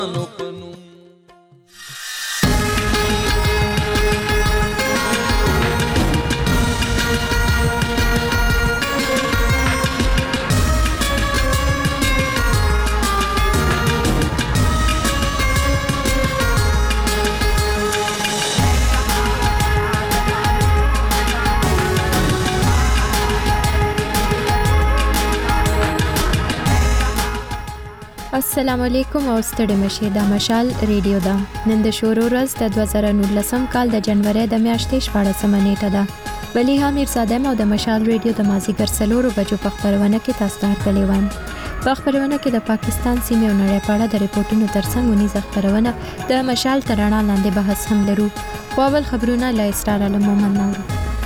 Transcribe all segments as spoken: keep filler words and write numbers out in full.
السلام علیکم او ستړي مشه د مشال ریډیو دا نن د شورو ورځ د دوه زره نولسم کال د جنوري د میاشتې شپاړسمه نیټه ده بلی ها میرزاده او د مشال ریډیو د مازیګر سلورو بجو په خبرونه کې تاسو ته غوړم په خبرونه کې د پاکستان سیمې او نړۍ په اړه د ریپورتونو ترڅنګ ونیزه خبرونه د مشال ترانه لاندې بحث هم لرو خو اول خبرونه لا استار له مومن نورو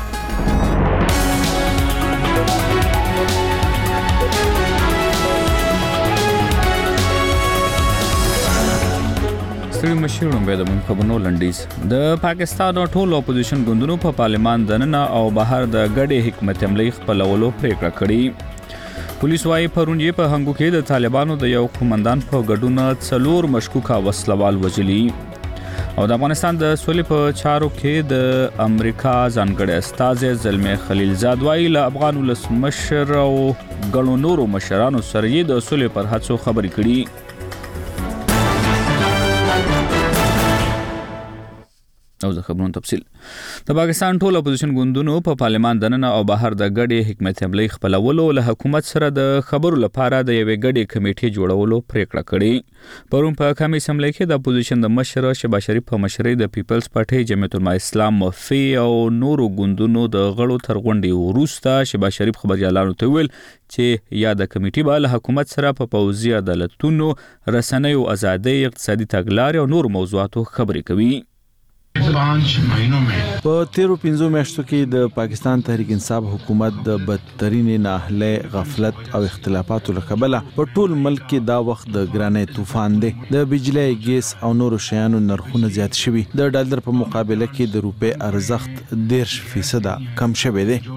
ستړي مشرون به د خبرونو لنډیز د پاکستان او ټولو اپوزیشن ګوندونو په پارلمان دننه او بهر د غړي حکمت عملی خپلولو پریکړه کړې پولیس وايي پرون یې په هنګو کې د طالبانو د یو قومندان په ګډون څلور مشکوکه وسلوال وجلی او د افغانستان د سولې په چارو کې د امریکا ځانګړي استاذ زلمي خلیلزاد وايي له افغان ولسمشر او ګڼو نورو مشرانو سره یې د سولې پر هڅو خبرې کړي او د خبرونو تفصیل د پاکستان ټول اپوزیشن ګوندونو په پارلمان دننه او بهر د غړي حکمت عملی خپلولو له حکومت سره د خبرو لپاره د یوې غړي کمیټې جوړولو پریکړه کړې پرون په کمی اسمبلی کې د اپوزیشن د مشر شهباز شریف په مشرۍ د پیپلز پارټي جمعیت العلماء اسلام مفي او نورو ګوندونو د غړو تر غونډې وروسته شهباز شریف خبريالانو ته ویل چې یا د کمیټې به له حکومت سره په پوځي عدالتونو رسنیو ازادي اقتصادي تګلارې او نور موضوعاتو خبرې کوي په تیرو پنځو میاشتو کې د پاکستان تحریک انصاف حکومت د بدترین ناهله غفلت او اختلافاتو له کبله په ټول ملک کې دا وخت د ګرانۍ طوفان دی د بجلی ګیس او نورو شیانو نرخونه زیات شوي د ډالر په مقابله کې د روپې ارزښت ډیر فیصد کم شوی دی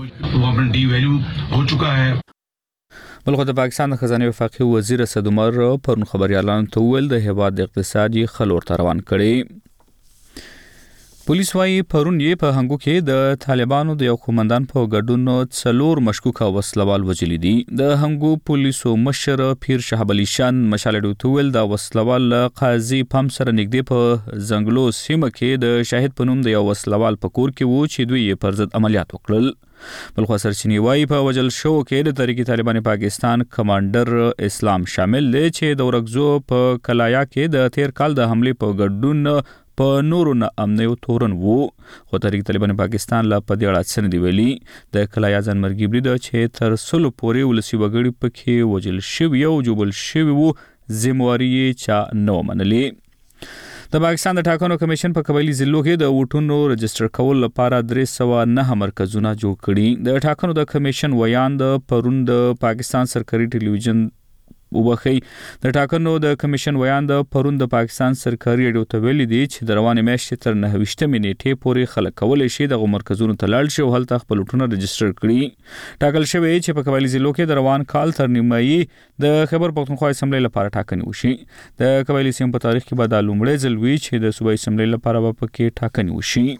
بلخو د پاکستان د خزانه وفاقي وزیر اسد عمر پرون خبريالانو ته ویل د هیواد د اقتصادي خلور روان کړي پولیس وايي پرون یې په هنګو کې د طالبانو د یو قومندان په ګډون څلور مشکوکه وسلوال وجلی دي د هنګو پولیسو مشر پیر شهاب علي شان مشالډو توول د وسلوال قاضي پم سره نږدې په زنګلو سیمه کې د شاهد په نوم د یو وسلوال په کور کې وو چې دوی یې پر ضد عملیات وکړل بلخو سرچینی وايي په وجل شو کې د تحریک طالبان پاکستان کمانډر اسلام شامل دی چې د ورغزو په کلایا کې د تیر کال د حمله په ګډون په نورو نه امنیو تورن وو خو تحریک طالبان پاکستان لا په دې اړه څه دی ویلي د کلایا ځان مرګي برید چې تر سلو پورې ولسی وګړي پکې وجل شوی او جوبل شوی وو ذمہواری چا نو منلې د پاکستان د ټاکنو کمیشن په قبایلی ضلعو کې د ووټونو رجستر کول لپاره درې سوه نه مرکزونه جوړ کړي د ټاکنو د کمیشن ویان د پرون د پاکستان سرکاري ټلویزیون وبخي د ټاکنو د کمیشن ویان د پرون د پاکستان سرکاري ریډیو ته ویلي دی چې د روانې میاشتې تر نهه ویشتمې نیټې پورې خلک کولی شي دغه مرکزونو ته لاړ شي او هلته خپل ووټونه رجستر کړي ټاکل شوی چې په قبایلی ضلعو کې د روان کال تر نیمایي د خیبر پختونخوا اسمبلی لپاره ټاکنې وشي د قبایلی سیمو په تاریخ کې به دا لومړی ځل وي چې د صوبایي اسمبلی لپاره به پکې ټاکنې وشي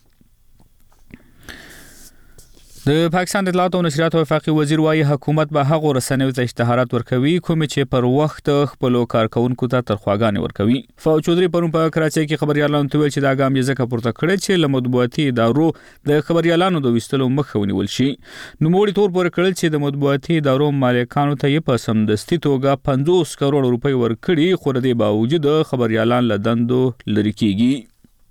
د پاکستان د اطلاعات او نشریات وفاقي وزیر وايي حکومت به هغه رسنیو ته اشتهارات ورکوي کوم چې پر وخت خپل کارکونکو ته ترخواګانې ورکوي فوج چودري پرون په کراچۍ کې خبريالانو ته ویل چې دا ګام یې ځکه پورته کړی چې له مطبوعاتي ادارو د خبريالانو د وستلو مخه ونیول شي نو موړي تور پورې کړل چې د مطبوعاتي ادارو مالکانو ته یې په سمدستي توګه پنځوس کروڑ روپۍ ورکړي خو د دې باوجود خبريالان له دندو لري کیږي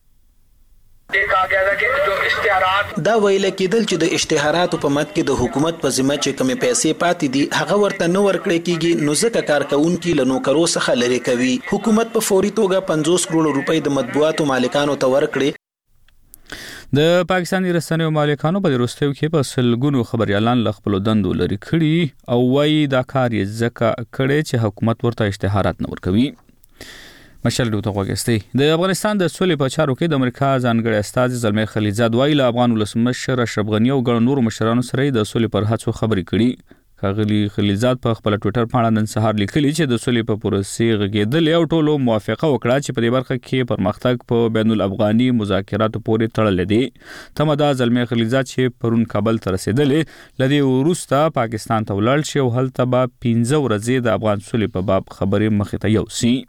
دا ویل کېدل چې د اشتهاراتو په مد کې د حکومت په ذمه چې کومې پیسې پاتې دي هغه ورته نو ورکړي کیږي نو ځکه کارکونکو له نوکرو څخه لري کوي حکومت په فوري توګه پنځوس کروڑ روپۍ د مطبوعاتو مالکانو ته ورکړي د پاکستاني رسنیو مالکانو په وروستیو کې په سلګونو خبريالان ل خپل دندو لري کړي او وايي دا کار یې ځکه کړي چې حکومت ورته اشتهارات نه ورکوي مشال دوته وګستي د افغانستان د سولې په چارو کې د امریکا ځانګړي استاذ زلمي خلیلزاد وايي له افغان ولسمشر اشرف غنی او ګڼ نور مشرانو سره د سولې پر هڅو خبرې کړي ښاغلي خلیلزاد په خپل ټوئیټر باندې نن سهار لیکلي چې د سولې په پروسې غږیدل او ټولو موافقه وکړه چې په دې برخه کې پرمختګ په بین الافغاني مذاکراتو پورې تړلې دي. تمه ده زلمي خلیلزاد چې پرون کابل ته رسیدلې لدی وروسته پاکستان ته ولاړ شي او هلته به پنځه ورځې د افغان سولې په باب خبرې مخې ته یوسي.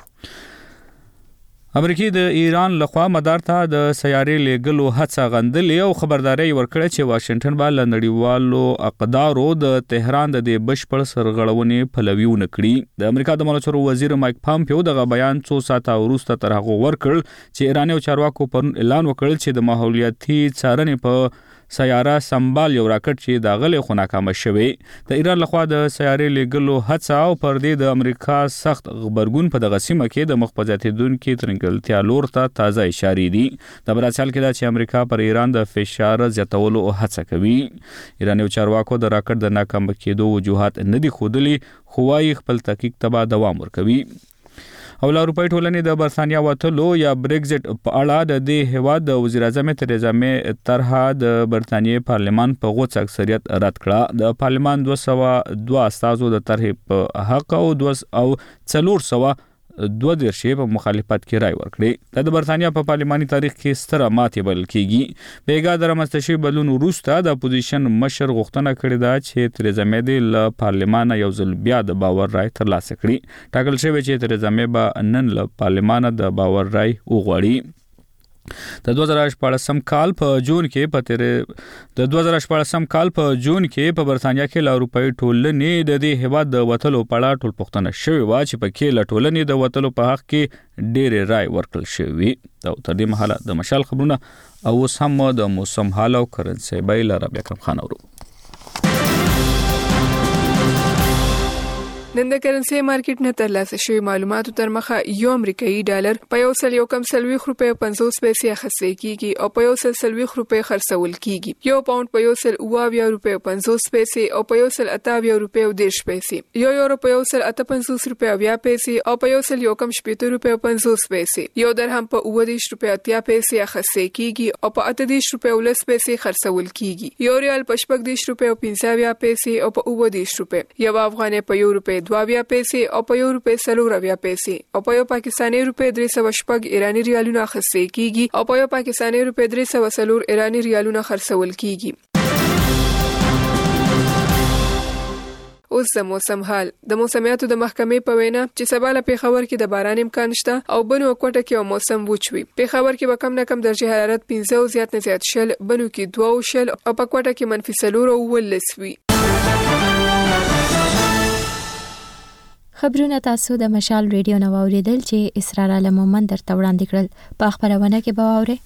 امریکای د ایران لخوا مدار ته د سیارې لېږلو هڅه غندلې او خبرداري ورکړه چې واشنگټن به له نړیوالو اقدارو د تهران د دې بشپړ سرغړونې پلوي ونه کړي. د امریکا د مالي چارو وزیر مایک پامپیو دغه بیان څو ساعته وروسته تر هغه ورکړ چې ایراني چارواکو پرون اعلان وکړ چې د ماحولیاتي څارنې په سیاره سمبال یو راکټ چې د غلې خو ناکامه شوی. د ایران لخوا د سیارې لېږلو هڅه او پر دې د امریکا سخت خبرګون په دغه سیمه کې د مخبزاتیدونکو ترنګلتیا لور ته تازه اشاره دي. د برازیل کې د چې امریکا پر ایران د فشار زیاتولو هڅه کوي. ایراني چارواکو د راکټ د ناکام کېدو وجوهات نه دي ښودلي خو وايي خپل تحقیق ته دوام ورکوي. او لا اروپای ټولنې د برتانیا وټلو یا بریگزټ په اړه د دې هواد د وزیر اعظم تریزا مې طرحه د برتانیې پارلمان په غوڅ اکثریت رد کړه. د پارلمان دوه سوه دوه استازو د طرحې په حق او دوه او څلور سوه دوه درشي په مخالفت کې رائے ورکړي. د برتانیا په پارلماني تاریخ کې ستره ماتې بلل کیږي. بیګا د رامنځته پوزیشن وروسته د اپوزیشن مشر غوښتنه کړې ده چې تریزا مې د ل پارلمان یو ځل بیا د باور رائے ترلاسه کړي. ټاکل شوی چې تریزا مې به نن ل پارلمان د باور رائے وغوړي. د دوه زره شپاړسم کال په جون کې په تیر د دوه زره شپاړسم کال په جون کې په برتانیا کې ل اروپای ټولنې د دې هواد د وټلو په اړه ټول پوښتنه شوې و چې په کې ل ټولنې د وټلو په حق کې ډېر رائے ورکړل شوی. دا تر دې مهاله د مشال خبرونه او اوس هم د موسم حال او کرنسي بیل رابعه اکرم خان اورو. نن د کرنسي مارکیټ نه ترلاسه شوی معلوماتو تر مخه یو امریکایي ډالر په یو سل یو کم سلويخ روپۍ پنځوس پیسې اخیستل کیږي او په یو سل سلويخ روپۍ خرڅول کیږي. یو پاوند په یو سل اویا روپۍ پنځوس پیسې او په یو سل اتاویا روپۍ دیرش پیسې. یو یورو په یو سل اته پنځوس روپۍ اویا پیسې او په یو سل یو کم شپږ روپۍ پنځوس پیسې. یو درهم په اوه دیرش روپۍ اتیا پیسې اخیستل کیږي او په اته دیرش روپۍ ولس پیسې خرڅول کیږي. یو ریال په شپږ دیرش روپۍ پنځه پیسې او په اوه دیرش روپۍ. یو افغانۍ په یو روپۍ دوه پیسې او په یو روپۍ څلور اویا پیسې او په یو پاکستاني روپۍ درې سوه شپږ ایراني ریالونه اخیستل کیږي او په یو پاکستاني روپۍ درې سوه څلور ایراني ریالونه خرڅول کیږي. اوس د موسم حال. د موسمیاتو د محکمې په وینا چې سبا له پیښور کې د باران امکان شته او بنو کوټه کې موسم وچوي. پیښور کې به کم نه کم درجه حرارت پنځه او زیات نه زیات شل، بنو کې دوه او شل او په کوټه کې منفي څلور او ولس وي. خبرونه تاسو د مشال ریډیو نو اوریدل چې اسرار عالم مومن درته وړاندې کړل. په خبرونه کې به واورئ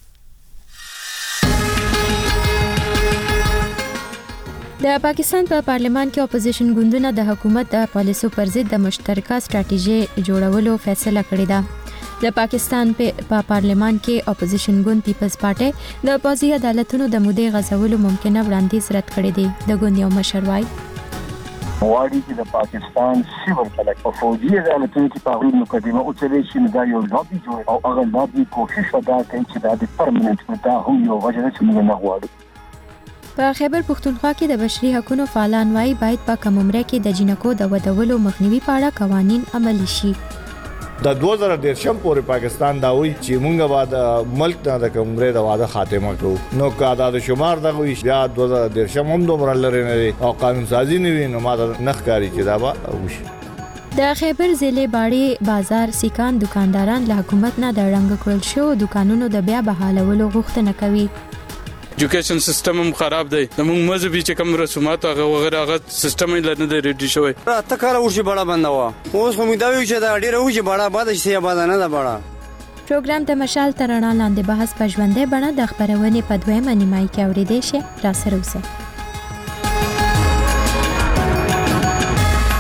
د پاکستان په پارلمان کې اپوزیشن ګوندونه د حکومت د پالیسو پر ضد د مشترکه ستراتیژي جوړولو فیصله کړې ده. د پاکستان په پارلمان کې اپوزیشن ګوند پیپلز پارټي د پوځي عدالتونو د مودې غځولو ممکنه وړاندیز رد کړی دی. د ګوند یو مشر وایي واړی چې د پاکستان سیول کلک په فوجي عدالتونو کې په غوړ مقدمه او چې چې دا یو لابي جوړ او هغه لابي کوشش وکړي چې دا د پرمننت دا هم یو وجه چې موږ نه غواړو. په خیبر پختونخوا کې د بشري حقوقو فعالان وایي باید په کم عمره کې د جنکو د ودولو مخنیوي په اړه قوانین عملي شي. د دوه زره دیرشم پورې پاکستان دا وی چې مونږ بعد ملک نه د کمرې د واده خاتمه کړو نو کا د شمار دغه وی بیا دوه زره دیرشم هم دومره لري نه او قانون سازي نه وي نو ما د نخکاری چې دا به وشي. د خیبر ضلع باړې بازار سیکان دکانداران له حکومت نه د رنګ کړل شو دکانونو د بیا بحالولو غوښتنه کوي. ایجوکیشن سیستم هم خراب دی. زموږ مذهبي چې کوم رسومات هغه وغیرہ هغه سیستم یې لرنه دی ریډي شوی. راته کار ورشي بڑا بندوا اوس خو مې دا وی چې دا ډیره وږي بڑا باد شي آباد نه دا بڑا. پروګرام د مشال ترانه لاندې بحث په ژوندې بڼه د خبرونې په دویمه نیمایي کې اوریدئ شي. را سره اوسئ.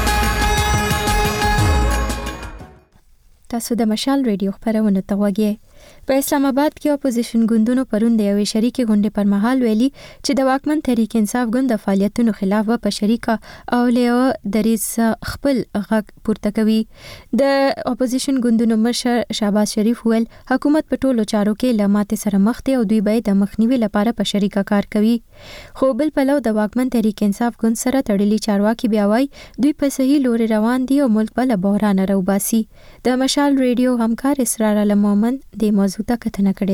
تاسو د مشال ریډیو خبرونه ته وګورئ. په اسلام آباد کې اپوزیشن ګوندونو پرون د یوې شریکې غونډې پر مهال ویلي چې د واکمن تحریک انصاف ګوند د فعالیتونو خلاف په شریکه او له دریز خپل غږ پورته کوي. د اپوزیشن ګوندونو مشر شهباز شریف ویل حکومت په ټولو چارو کې له ماتې سره مخ دی او دوی باید د مخنیوي لپاره په شریکه کار کوي. خو بل پلو د واکمن تحریک انصاف ګوند سره تړلي چارواکي بیا وایي دوی په صحیح لوري روان دي او ملک بل بحران راوباسي. د مشال ریډیو همکار اسرار علم مومن د موضوع ته کتنه کړې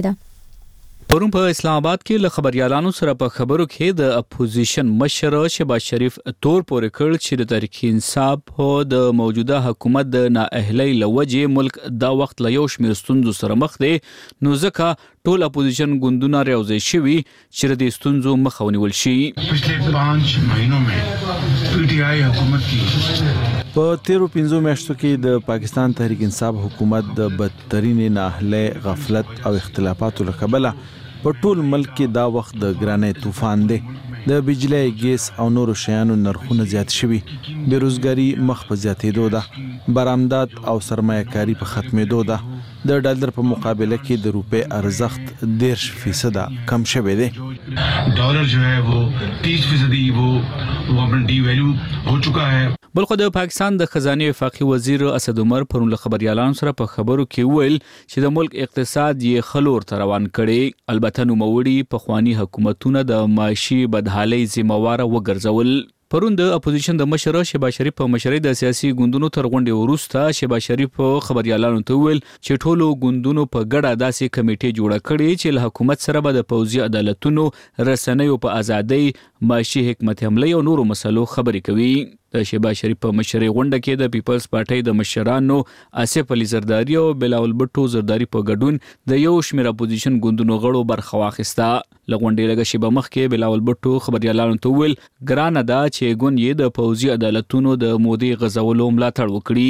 ده. پرون په اسلام آباد کې له خبريالانو سره په خبرو کې د اپوزیشن مشر شهباز شریف تور پورې کړ چې د تحریک انصاف او د موجوده حکومت د نااهلۍ لوجې ملک دا وخت له یو شمېر ستونزو سره مخ دی، نو ځکه ټول اپوزیشن ګوندونه راوځي شوي چې د ستونزو مخه ونیول شي. पिछले पाँच महीनों में पीटीआई हुकूमत की په تیرو پنځو میاشتو کې د پاکستان تحریک انصاف حکومت د بدترین نااهلۍ، غفلت او اختلافاتو له کبله په ټول ملک کې دا وخت د ګرانۍ طوفان دی. د بجلی، ګیس او نورو شیانو نرخونه زیات شوي، بیروزګاري مخ په زیاتېدو ده، برآمدات او سرمایه کاري په ختمېدو ده، د ډالر په مقابله کې د روپے ارزښت دیرش فیصده کم شوی دی. डॉलर जो है वो तीस फीसदी वो वो अपना डी वैल्यू हो चुका है. بلخو د پاکستان د خزانه وفاقي وزیر اسد عمر پرون له خبريالانو سره په خبرو کې ویل چې د ملک اقتصاد یې خلور ته روان کړي. البته نو موړي په خواني حکومتونه د معاشي بدحالۍ ذمہوار وګرځول. پرون د اپوزیشن د مشر شهباز شریف په مشرۍ د سیاسي ګوندونو تر غونډې وروسته شهباز شریف خبريالانو ته ویل چې ټولو ګوندونو په ګډه داسې کمیټې جوړه کړې چې له حکومت سره به د پوځي عدالتونو، رسنیو په ازادۍ، معاشي حکمت عملي او نورو مسلو خبرې کوي. د شهباز شریف په مشرۍ غونډه کې د پیپلز پارټۍ د مشرانو آصف علي زرداری او بلاول بټو زرداری په ګډون د یو شمېر اپوزیشن ګوندونو غړو برخه واخیسته. له غونډې لږه شیبه مخکې بلاول بټو خبريالانو ته ویل ګرانه ده چې ګوند یې د پوځي عدالتونو د مودې غځولو ملاتړ وکړي.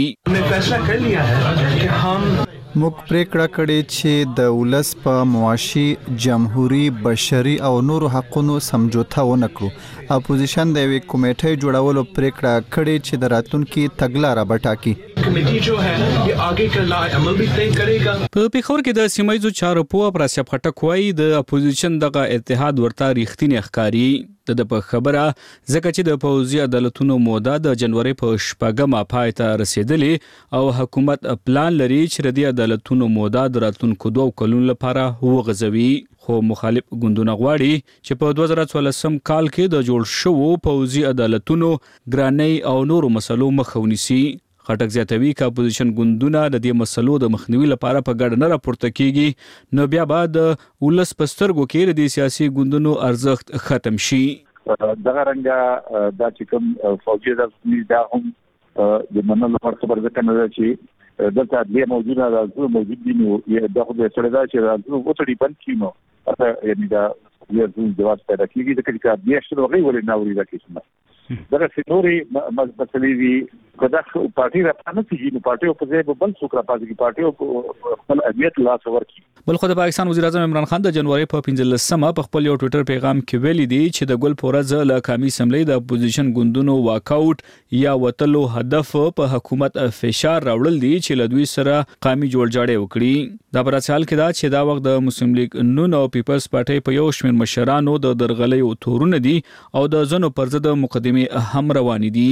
موږ پریکړه کړې چې د ولس په معاشي، جمهوریت، بشري او نورو حقوقو سمجوته ونه کړو. اپوزیشن د یوې کمیټې جوړولو پریکړه کړې چې د راتلونکي تګلاره بټاکي. کمیټې جو ہے یہ آگے کا لائے عمل بھی طے کرے گا. په پیښور کې د سیمایي چارو په پراسیاب خټک وایي د اپوزیشن دغه اتحاد ورته ریښتینی ښکاري. د په خبره ځکه چې د پوځي عدالتونو موده د جنوري په شپږمه پای ته رسیدلې او حکومت پلان لري چې د عدالتونو موده د راتلونکو دوه کلونو لپاره وغځوي. خو مخالف ګوندونه غواړي چې په دوه زره څوارلسم کال کې د جوړ شوو پوځي عدالتونو ګرانۍ او نورو مسلو مخه ونیسي. خټک زیاتوي چې اپوزیشن ګوندونه د دې مسلو د مخنیوي لپاره په ګډه نه راپورته کیږي، نو بیا بعد ولس پسترګو کې د سیاسي ګوندونو ارزښت ختم شي. دغه رنګه دا چې کوم فوجي د دا هم د منلو خبره ده کنه چې دلته د موجوده د موجود دي نو دغه د سره دا چې د وټړي بند کینو اته یعنی دا یو جواز پیدا کیږي د کله کې بیا شنو غي ولې ناوري دا کیسه دغه سينوري مسلې وی کدا پارټي راپانه کیږي نو پارټي په ځای بل څوک راپاتې کی پارټي خپل اهمیت لا څور کی. بل خو د پاکستان وزیر اعظم عمران خان د جنوري په پنځلسمه په خپل یو ټوئیټر پیغام کې ویلي دی چې د ګل پورز له قومي اسمبلی د اپوزیشن ګوندونو واکاوټ یا وتلو هدف په حکومت فشار راوړل دي چې له دوی سره قومي جوړجاړی وکړي. دا پر اصل کې دا چې دا وخت د مسلم لیگ نون او پیپلز پارټي په یو شمېر مشرانو د درغلۍ او تورونه دي او د ځنو پر ضد مقدمه هم روان دي.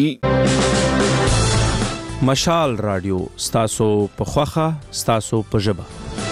مشال رادیو ستاسو په خوخه ستاسو په ژبه.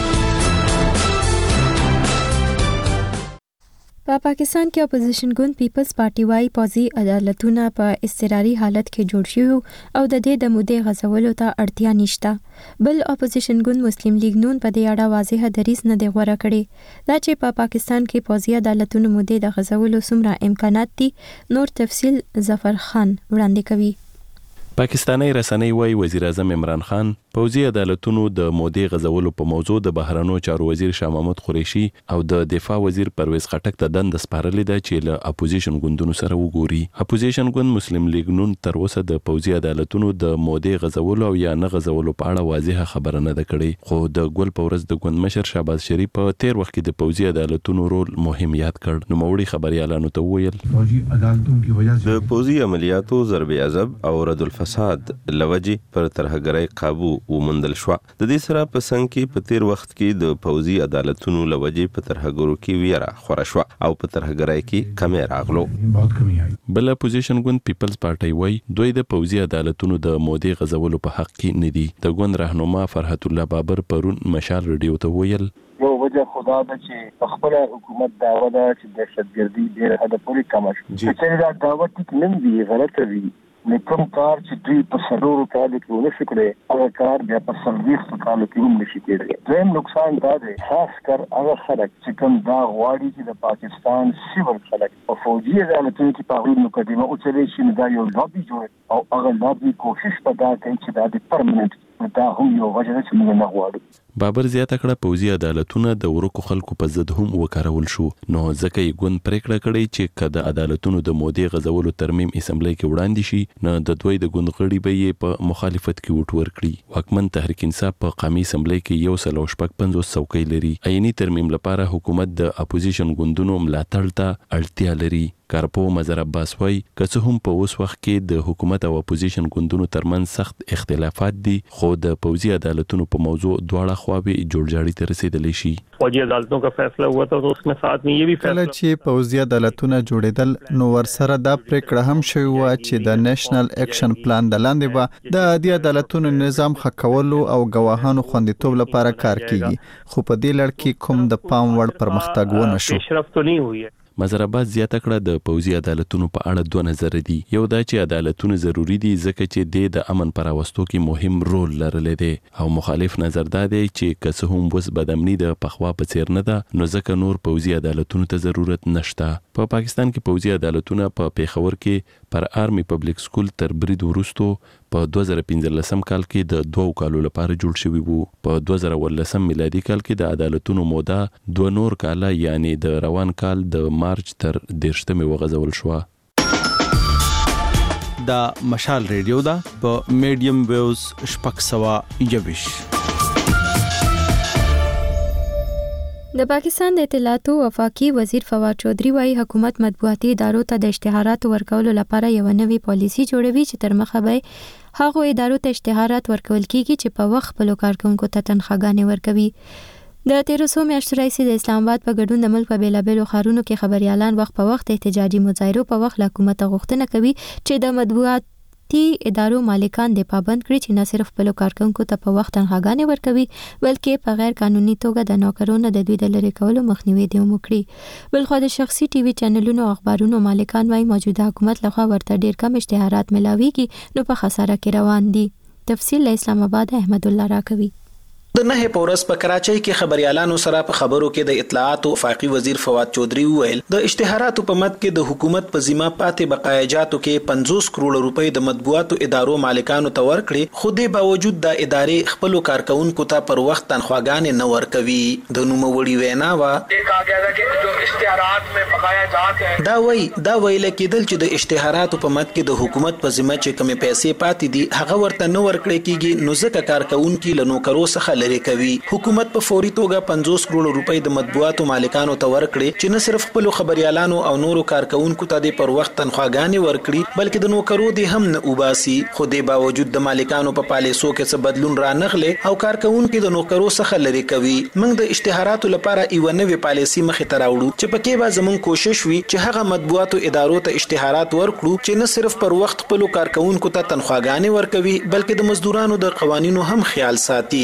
په پا پاکستان کې اپوزیشن ګوند پیپلز پارټي وايي پوځي عدالتونه په اضطراري حالت کې جوړ شوي او د دې د مودې غځولو ته اړتیا نشته. بل اپوزیشن ګوند مسلم لیگ نون په دې اړه واضح دریځ نه دی غوره کړی. دا چې په پا پاکستان کې پوځي عدالتونو مودې د غځولو څومره امکانات دي، نور تفصیل ظفر خان وړاندې کوي. پاکستاني رسنۍ وايي وزیر اعظم عمران خان پوځي عدالتونو د مودې غځولو په موضوع د بهرنیو چارو وزیر شاه محمود قریشي او د دفاع وزیر پرویز خټک ته دند سپارلې ده چې له اپوزیشن ګوندونو سره وګوري. اپوزیشن ګوند مسلم لیگ نون تر اوسه د پوځي عدالتونو د مودې غځولو او یا نه غځولو په اړه واضحه خبره نه ده کړې. خو د ګل پورز د ګوند مشر شهباز شریف په تیر وخت کې د پوځي عدالتونو رول مهم یاد کړ. نو موړي خبريالانو ته ویل پوځي عدالتونو کی وجہ د پوځي عملیاتو ضرب عذاب او رد الفساد لوجه پر ترهګرۍ قابو ومندل شو. د دې سره په څنګ کې په تیر وخت کې د پوځي عدالتونو لوجې په ترهګرو کې ویرا خور شو او په ترهګرای کې کمی راغلو. بل اپوزیشن ګوند پیپلز پارټي وای دوی د پوځي عدالتونو د مودې غزولو په حق کې ندي. د ګوند راهنما فرحت الله بابر پرون مشال رادیو ته ویل یو وجه خدا د چې خپل حکومت داوا ده چې دهشتګردي ډېر حد پورې کم شي. چې دا داوا ټیک نه وي غلطه وي نو کوم کار چې دوی په سلورو کالو کې ونه شکړي هغه کار بیا په څلوېښتو کالو کې هم نشي کېدلی. دویم نقصان دا دی خاص کر هغه خلک چې کوم دا غواړي چې د پاکستان سیول خلک په فوجي عدالتونو کې په هغوی مقدمه وچلې شي نو دا یو لابي جوړ او هغه لابي کوشش په دا کوي چې دا د پرمننت دا هم یو وجه ده چې موږ نه غواړو. بابر زیاته کړه پوځي عدالتونه د ورکو خلکو په ضد هم وکارول شو. نو ځکه یې ګوند پریکړه کړې چې کله عدالتونو د مودې غزولو ترمیم اسمبلی کې وړاندې شي نو د دوی د ګوند غړي به یې په مخالفت کې وټ ورکړي. واکمن تحریک انصاف په قومي اسمبلی کې یو سل او شپږ پنځوس څوکۍ لري. عیني ترمیم لپاره حکومت د اپوزیشن ګوندونو ملاتړ ته اړتیا لري. کارپو مظهر عباس وای که هم په اوس وخت کې د حکومت او اپوزیشن ګوندونو ترمنځ سخت اختلافات دي خو د پوځي عدالتونو په موضوع دواړه خواوې جوړجاړي ته رسیدلی شي. فوجي عدالتونو کا فیصله ہوا تھا تو اس میں ساتھ میں یہ بھی فیصله چې پوځي عدالتونه جوړېدل نو ورسره دا پریکړه هم شوی و چې د نېشنل اکشن پلان د لاندې به د عادي عدالتونو نظام ښه کولو او ګواهانو خوندیتوب لپاره کار کیږي خو په دې لړ کې کوم د پام وړ پرمختګ ونه شو. پیشرفت تو نہیں ہوئی ہے. مظهر عباس زیاته کړه د پوځي عدالتونو په اړه دوه نظر دي. یو دا چې عدالتونه ضروری دي ځکه چې د امن پر راوستو کې مهم رول لرلی دی او مخالف نظر دا دی چې که هم وس بدامني د پخوا په څیر نه ده نو ځکه نور پوځي عدالتونو ته ضرورت نشته. په پاکستان کې پوځي عدالتونه په پیښور کې پر آرمي پبلک سکول تر برید وروستو په دوه زره پنځلسم کال کې د دوه کالو لپاره جوړ شوی وو. په دوه زره ولسم میلادي کال کې د عدالتونو موده دوه نور کاله یعنی د روان کال د مارچ تر دیرشتمې وغځول شو. دا مشال ریډیو دا په میډیم ویوز شپږ سوه یویش. د پاکستان د اطلاعات او وفاقي وزیر فواد چودھری وايي حکومت مطبوعاتي ادارو ته د اشتهارات ورکولو لپاره یو نوې پالیسي جوړوي چې تر مخه به هغه ادارو ته اشتهارات ورکول کیږي چې په وخت په کارکونکو ته تنخواګانې ورکوي. د تیرسو میاشتو راځي د اسلام آباد په ګډون د ملک په بیلابېلو ښارونو کې خبريالان وخت په وخت احتجاجي مظاهرو په وخت حکومت غوښتنه کوي چې د مطبوعات تی ادارو مالکان د پابند کړي چې نه صرف په کارکونکو ته په وخت تنخواګانې ورکوي بلکې په غیر قانوني توګه د نوکرونو د دوی د لری کولو مخنیوي دی وکړي. بل خو د شخصي ټي وي چینلونو او اخبارونو مالکان وايي موجوده حکومت لخوا ورته ډیر کم اشتهارات ملاويږي نو په خساره کې روان دي. تفصیل له اسلام آباد احمد الله راکوي. د نه پورس په کراچۍ کې خبريالانو سره په خبرو کې د اطلاعات او وفاقي وزیر فواد چودھری وویل د اشتهاراتو په مد کې د حکومت په ذمہ پاتې بقایاجاتو کې پنځوس کروڑ روپۍ د مطبوعاتو ادارو مالکانو ته ورکړي خو د باوجود د ادارې خپل کارکونکو ته پر وخت تنخواګانې نه ورکوي. د نوموړي وینا وا دا وایي دا ویل کېدل چې د اشتهاراتو په مد کې د حکومت په ذمہ چې کومې پیسې پاتې دي هغه ورته نه ورکړي کیږي نو ځکه کارکونکو له نوکرو څخه لري کوي. حکومت په فوري توګه پنځوس کروڑ روپۍ د مطبوعاتو مالکانو ته ورکړي چې نه صرف خپل خبريالانو او نورو کارکونکو ته د پر وخت تنخواګانې ورکړي بلکې د نوکرو د هم نه وباسي. خو د باوجود د مالکانو په پالیسو کې څه بدلون را نغلي او کارکونکو د نوکرو څخه لري کوي. موږ د اشتهاراتو لپاره یو نوې پالیسي مخې ته راوړو چې پکې به زموږ کوشش وي چې هغه مطبوعاتو ادارو ته اشتهارات ورکړو چې نه صرف پر وخت خپل کارکونکو ته تنخواګانې ورکوي بلکې د مزدورانو د قوانینو هم خیال ساتي.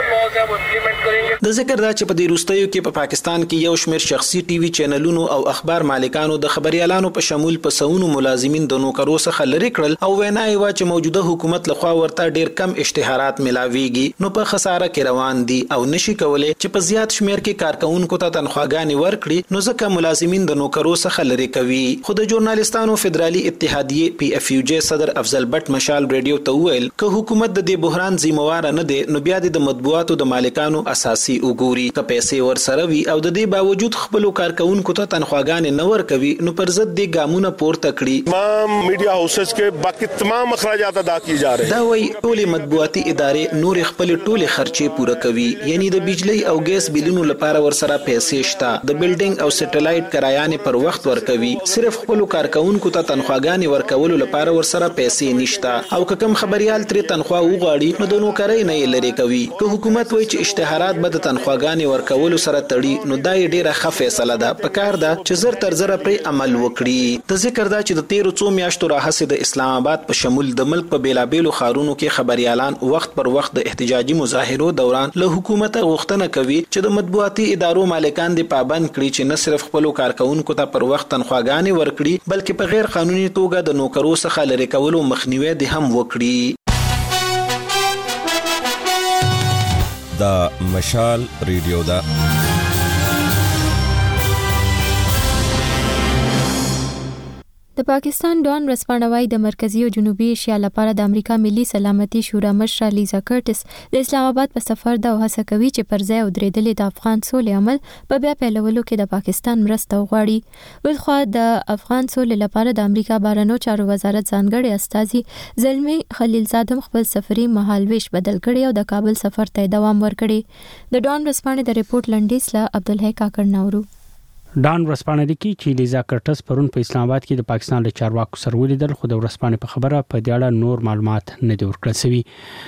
د ذکر دا چې په دې روستیو کې په پاکستان کې یو شمېر شخصي ټي وي چینلونو او اخبار مالکانو د خبريالانو په شمول په سونو ملازمین د نوکرو څخه لري کړل او وینا یې وا چې موجوده حکومت لخوا ورته ډیر کم اشتهارات ملاويږي نو په خساره کې روان دي او نشي کولای چې په زیات شمېر کې کارکونکو ته تنخواګانې ورکړي نو ځکه ملازمین د نوکرو څخه لري کوي. خو د ژورنالستانو فدرالي اتحادیه پی اف یو جی صدر افضل بټ مشال ریډیو ته ویل ک حکومت د دې بحران ذمہوار نه دی نو بیا د مطبوعاتو د مالکانو اساسي وګوري که پیسې ور سره وي او د دې باوجود خپل کارکونکو ته تنخواګانې نه ورکوي نو پر ضد د ګامونه پورته کړي. تمام میډیا هاوسز کې باقي تمام اخراجات ادا کیږي جا رہے دا وایي ټولې مطبوعاتي ادارې نور خپل ټولې خرچې پوره کوي، یعنی د بجلی او ګیس بلونو لپاره ور سره پیسې شته، د بلډینګ او سټلایټ کرایانې پر وخت ورکوي، صرف خپل کارکونکو ته تنخواګانې ورکولو لپاره ور سره پیسې نشته او که کوم خبريال تر تنخوا وغواړي نو د نوکرۍ نه یې لري کوي. که حکومت وایي چې اشتهارات به د تنخواګانې ورکولو سره تړي نو دا یې ډیره ښه فیصله ده. پکار ده چې زر تر زره پرې عمل وکړي. د ذکر ده چې د تیرو څو میاشتو راهیسې د اسلام آباد په شمول د ملک په بیلابیلو ښارونو کې خبريالان وخت پر وخت د احتجاجي مظاهرو دوران له حکومت غوښتنه کوي چې د مطبوعاتي ادارو مالکان دې پابند کړي چې نه صرف خپل کارکونکو ته پر وخت تنخواګانې ورکړي بلکې په غیر قانوني توګه د نوکرو څخه لرې کولو مخنیوي دې هم وکړي. دا مشال ریډیو دا د پاکستان ډان ورځپاڼه د مرکزی او جنوبي ایشیا لپاره د امریکا ملي سلامتي شورا مشره لیزا کرټس د اسلام آباد په سفر د هڅه کوي چې پر ځای ودرېدلې د افغان سولې عمل په بیا پیلولو کې د پاکستان مرسته وغواړي. بلخوا د افغان سولې لپاره د امریکا بهرنیو چارو وزارت ځانګړي استازي زلمی خلیلزاد هم خپل سفري مهالويش بدل کړي او د کابل سفر ته دوام ورکړي. د ډان ورځپاڼې د ریپورت لنډیز له عبدالحی کاکړ نورو. ډان ورځپاڼه لیکي چې لیزا کرټس پرون په اسلام آباد کې د پاکستان له چارواکو سره ولیدل خو د ورځپاڼې په خبره په دې اړه نور معلومات نه دی ورکړل شوی.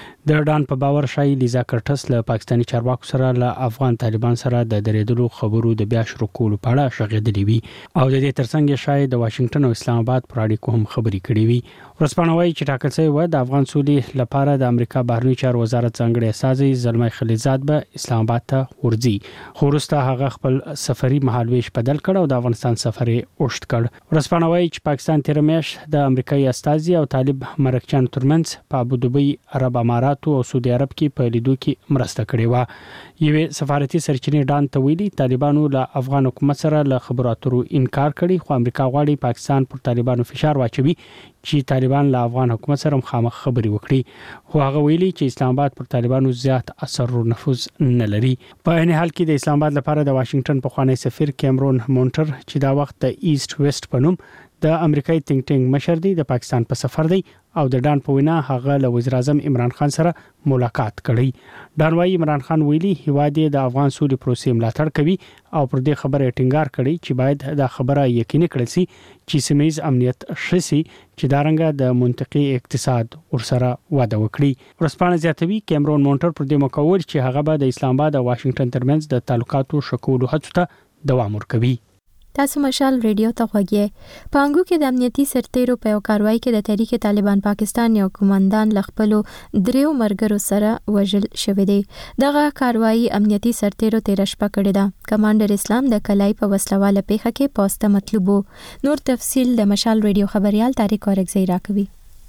د ډان په باور شای لیزا کرټس له پاکستاني چارواکو سره له افغان طالبان سره د درېدلو خبرو د بیا شروع کولو په اړه شغېدلې وي او د دې ترڅنګ شای د واشنگټن او اسلام آباد پر اړیکو هم خبرې کړې وي. ورځپاڼه وايي چې ټاکل شوی و د افغان سولې لپاره د امریکا بهرنیو چارو وزارت ځانګړي استازي زلمی خلیلزاد به اسلام آباد ته ورځي خو وروسته هغه خپل سفري مهالويش بدل کړ او د افغانستان سفر یې اوشت کړ. ورځپاڼه وايي چې پاکستان تیر میاشت د امریکایي استازي او طالب مرکچان ترمنځ په ابوظبي عرب اماراتو او سعودي عرب کې په لیدو کې مرسته کړې و. یوې سفارتي سرچینې ډان ته ویلي طالبانو له افغان حکومت سره له خبرو اترو انکار کړي خو امریکا غواړي پاکستان پر طالبانو فشار واچوي چې طالبان له افغان حکومت سره مخامخ خبرې وکړي خو هغه ویلي چې اسلام آباد پر طالبانو زیات اثر او نفوذ نه لري. په عین حال کې د اسلام آباد لپاره د واشنگټن پخوانی سفیر کیمرون مونټر چې دا وخت د ایست ویسټ په نوم د امریکایي تینک ټینک مشر دی د پاکستان په سفر دی او د ډان په وینا هغه له وزیر اعظم عمران خان سره ملاقات کړی. ډان وايي عمران خان ویلي هیواد د افغان سولې پروسې ملاتړ کوي او پر دې خبره ټینګار کړی چې باید دا خبره یقیني کړل شي چې سیمه‌یز امنیت شسي چې دا رنګه د منطقي اقتصاد ورسره وده وکړي. ورځپاڼه زیاتوي کیمرون مونټر پر دې مکول چې هغه به د اسلام آباد او واشنگټن ترمنځ د تعلقاتو شکولو هڅو ته دوام ورکوي. تاسو مشال ریډیو ته غوږی. په انګو کې د امنیتي سرتیرو په یو کاروای کې د تحریک طالبان پاکستان یو کمانډان لخپلو دریو مرګرو سره وژل شوی دی. دغه کاروای امنیتي سرتیرو تیر شپه کړی دا. کمانډر اسلام د کلای په وسلواله پیښه کې پوسټه مطلوب. نور تفصیل د مشال ریډیو خبريال طارق اورګزی راکوي.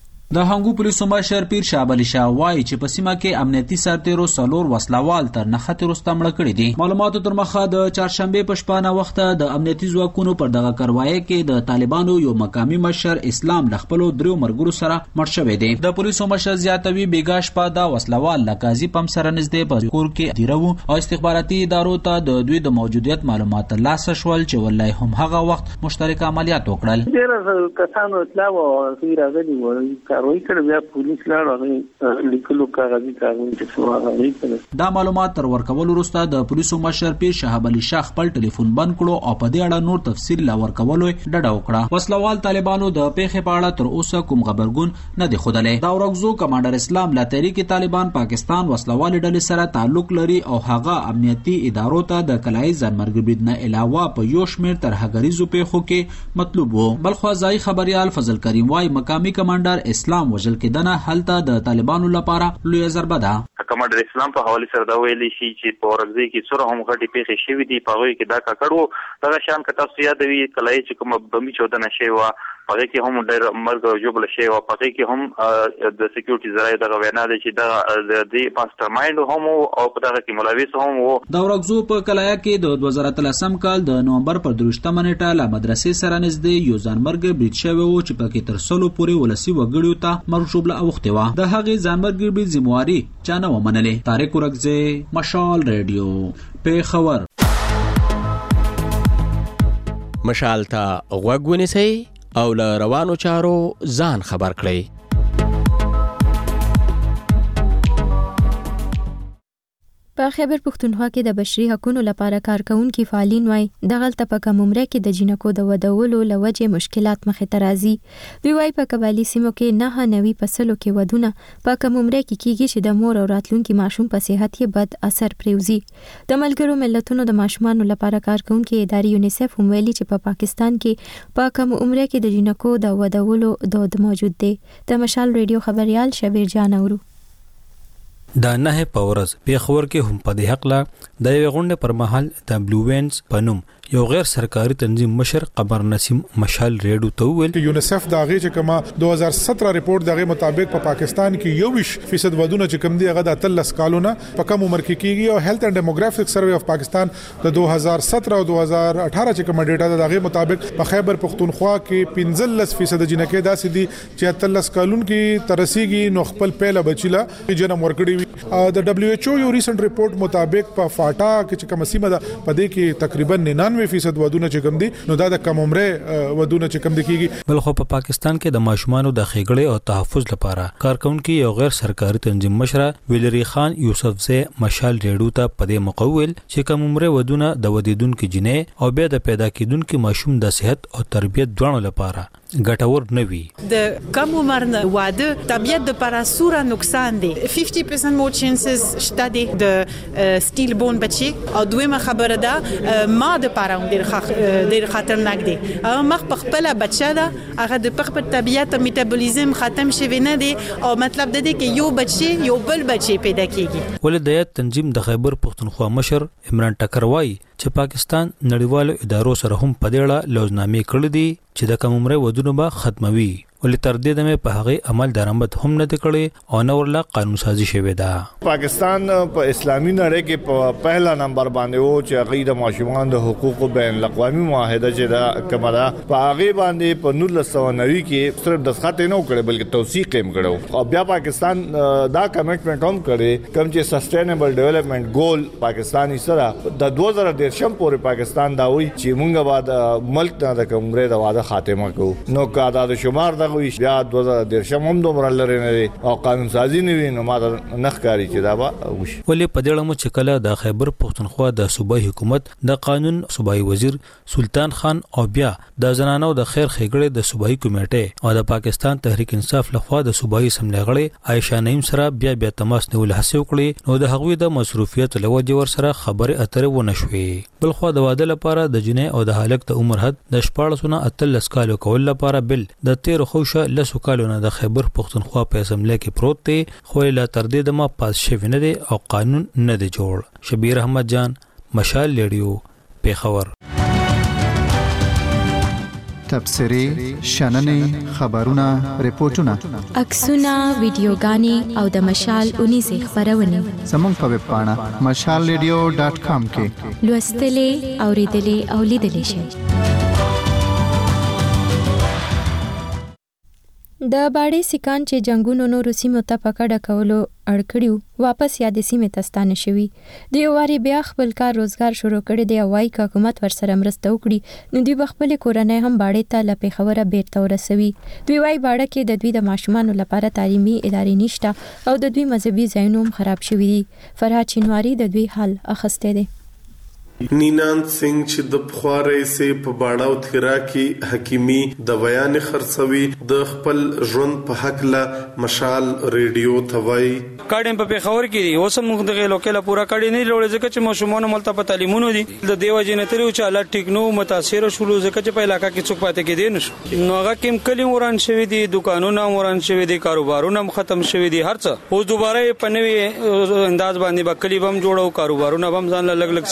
د هنګو پولیسو مشر پیر شاه علي شاه وایي چې په سیمه کې امنیتي سرتیرو سلور وسلوال تر نخښت وروسته مړه کړي دي. معلوماتو تر مخه د چهارشنبه په شپه نه وخت د امنیتي ځواکونو پر دغه کاروایی کې د طالبانو یو مقامی مشر اسلام د خپل دریو مرګرو سره مړ شوی دی. د پولیسو مشر زیاتوي بیګا شپه د وسلوال لکازي پم سره نږدې په کور کې دیرو او استخباراتي ادارو ته د دوی د موجودیت معلومات ترلاسه شول چې ولای هم هغه وخت مشترک عملیات وکړل. ډیر کسانو اطلاع او راغلي و کاروي کړ بیا پولیس لاړ لیکلو کاغذي کاغذ چې څو راغلي کړ. دا معلومات تر ورکول وروسته د پولیسو مشر پیر شاه علي شاه خپل ټلیفون بند کړو او په دې اړه نور تفصیل لا ورکولو ډډه وکړه. وسلوال طالبانو د پیښې په اړه تر اوسه کوم خبرګون نه دی خوده. دا ورغزو کمانډر اسلام لا تحریک طالبان پاکستان وسلوال ډلې سره تعلق لري او هغه امنیتي ادارو ته د کلای ځانمرګ برید نه علاوه په یو شمېر ترهګریزو پیښو کې مطلوب وو. بلخو ځای خبريال فضل کریم وايي مقامی کمانډر اسلام وجل کېدنه هلته د طالبانو لپاره لوی ضربه ده. کمانډر اسلام په حواله سره دا ویلي شي چې په ورځي کې څوره هم غټي پیښې شوې دي په وی کې دا کړو دغه شان کته سیادوي کلای چې کوم بمی چودنه شي وا پاره کې هم ډېر مرګ جوړ شي او پاره کې هم د سکیورټي ځای د غوښنه د چې د د ماستر مایند هم او په دغه کې ملوث هم وو. دا ورغزو په کلایا کې د دوه زره اتلسم کال د نومبر پر دروشتمه نیټه له مدرسې سره نږدې یو ځانمرګ بریټ شوی و چې پکې تر سلو پورې ولسی وګړیو ته مرګ ژوبله اوښتې وه. د هغې ځانمرګ بریټ ذمواري چا نه ومنلې. طارق ورغزی، مشال ریډیو، پیښور. مشال ته غوږ ونیسئ او له روانو چارو ځان خبر کړئ. په خیبر پښتونخوا کې د بشري حقوقو لپاره کارکونکو فعالین وایي دغلته په کم عمره کې د جنکو د ودولو لوجه مشکلات مخې ته راځي. دوی وایي په قبایلي سیمو کې نه نوي فصلو کې ودونه په کم عمره کې کیږي چې د مور او راتلونکي ماشوم په صحت یې بد اثر پریوزي. د ملګرو ملتونو د ماشومانو لپاره کارکونکو ادارې یونیسف هم ویلي چې په پا پاکستان کې په کم عمره کې د جنکو د ودولو دود موجود دی. د مشال ریډیو خبريال شبیر جان اورو. د نه په ورځ پیښور کې هم په دې حق لا د یو غونډه پر مهال د بلو وینز پنوم یو غیر سرکاري تنظیم مشر قمر نسیم مشال ریډو ته ویل یونیسف دا غي چې کما دوه هزار سत्रह ریپورت دغه مطابق په پا پاکستان کې یو ویش فیصد ودونه چې کم دی هغه د تلس کالونه په کم عمر کې کیږي او هیلث اینڈ ډیموګرافیک سروې اف پاکستان د دوه هزار سत्रह او دوه هزار اठारह چې کوم ډیټا دغه مطابق په خیبر پختونخوا کې پنځلس فیصد جنکه داسې دي چې تلس کالون کې ترسيږي نو خپل پیله بچیلا جنم ورکړي وي. د دبليو ایچ او یو ریسنت ریپورت مطابق په فاټا کې چې کوم سیمه ده په دې کې تقریبا ننانوے فیصد ودونه چې کم دي نو دا د کم عمره ودونه چې کم دي کیږي. بل خو په پاکستان کې د ماشومانو د خېګړې او تحفظ لپاره کارکونکو یو غیر سرکاري تنظیم مشر ویلری خان یوسف زی مشال ریډو ته په دې مقول چې کم عمره ودونه د ودیدونکو جنې او بیا د پیدا کیدونکو ماشوم د صحت او تربیت دوه لپاره ګټور نه وي. د کم عمر نه واده طبيعت د لپاره سوره نقصان دي. fifty percent more chances شته دي د سټیل بون بچي او دویمه خبره ده ما د لپاره ډیر ډیر خطرناک دي. مخ په خپل بچا ده هغه د خپل طبيعت میټابولیزم ختم شوی نه دي او مطلب د دې کې یو بچي یو بل بچي پیدا کیږي. ولې د تنظیم د خیبر پختونخوا مشر عمران ټکر وایي چې پاکستان نړیوالو ادارو سره هم په دې اړه لوزنامې کړې دي چې د کم عمره ودونه به ختموي. ولې تر دې دمه په هغه عمل درآمد هم نه کړي او نو ورلا قانون سازي شوی ده. پاکستان په اسلامي نړۍ کې په پہلا نمبر باندې وو چې هغه د ماشومان د حقوقو بین الاقوامي معاهده چې دا کمره په هغه باندې په نولس سوه نوي کې صرف دسخط نه وکړي بلکې توثیق هم کړو او بیا پاکستان دا کمټمنټ هم کړي کوم چې سسټینبل ډیولپمنٹ ګول پاکستاني سره د دوه زره دیرشم پورې پاکستان دا وی چې مونږه بعد ملک نه د کومره د واده خاتمه کوو نو کا د شمار د ویش بیا دوه زره دیرشم هم دومره لري نه او قانون سازي نه وي نو ما نخ کاری چې دا به وش. ولې په دې اړه مو چې کله د خیبر پختونخوا د صوبایي حکومت د قانون صوبایي وزیر سلطان خان او بیا د زنانو د خیر خېګړې د صوبایي کمیټې او د پاکستان تحریک انصاف لخوا د صوبایي سملې غړي عائشہ نعیم سره بیا بیا تماس نیول هڅه وکړي نو د هغوی د مصروفیت لوجه ور سره خبره اترې ونه شوې. بل خو د واده لپاره د جنې او د هلک د عمر حد د شپږ سنه اتلس کالو کول لپاره بل د تیر خوشه لسو کالونه د خیبر پختونخوا په اسمبلی کې پروت دی خو لا تر دې د ما پاس شوی نه دی او قانون نه دی جوړ. شبیر احمد جان مشال ریډیو پیښور. تبصری شننې خبرونه ریپورتونه عکسونه ویډیوګانې او د مشال اونیزه خبرونه زموږ په ویب پاڼه مشال ریډیو ډاټ کام کې لوستلې اوریدلې او لیدلې شئ. د باړې سکان چې جنگونو نورو سیمو ته پکړه کولو اړکړیو واپس یادې سیمې ته ستانه شوي د یو واري بیا خپل کار روزګار شروع کړي دی او وايي که حکومت ورسره مرسته وکړي نو دوی به خپل کورنۍ هم باړې ته له پیښوره بیرته ورسوي. دوی وايي باړه کې د دوی د ماشومانو لپاره تعلیمي ادارې نشته او د دوی مذهبي ځایونه هم خراب شوي دي. فرهاد چینواری د دوی حل اخیستی دی. نینان سنگ چې د بخوارې سي په باړاو تیرا کې حکیمی د بیان خرڅوي د خپل ژوند په حق لا مشال ریډیو توای کاډم په پیښور کې دی اوس موږ دغه لوکل پورا کړي نه لوړ ځکه چې ماشومان ملته په تعلیمونو دي د دیو جنتریو چې الله ټیکنو متاثر شول ځکه چې په علاقہ کې څوک پاتې کې دي نشو نو هغه کوم کلی وران شوی دي دکانونه وران شوی دي کاروبارونه ختم شوی دي هر څه اوس دوباره په نوې انداز باندې بکلی بم جوړو کاروبارونه بم ځان لګ لګ سیټ کوو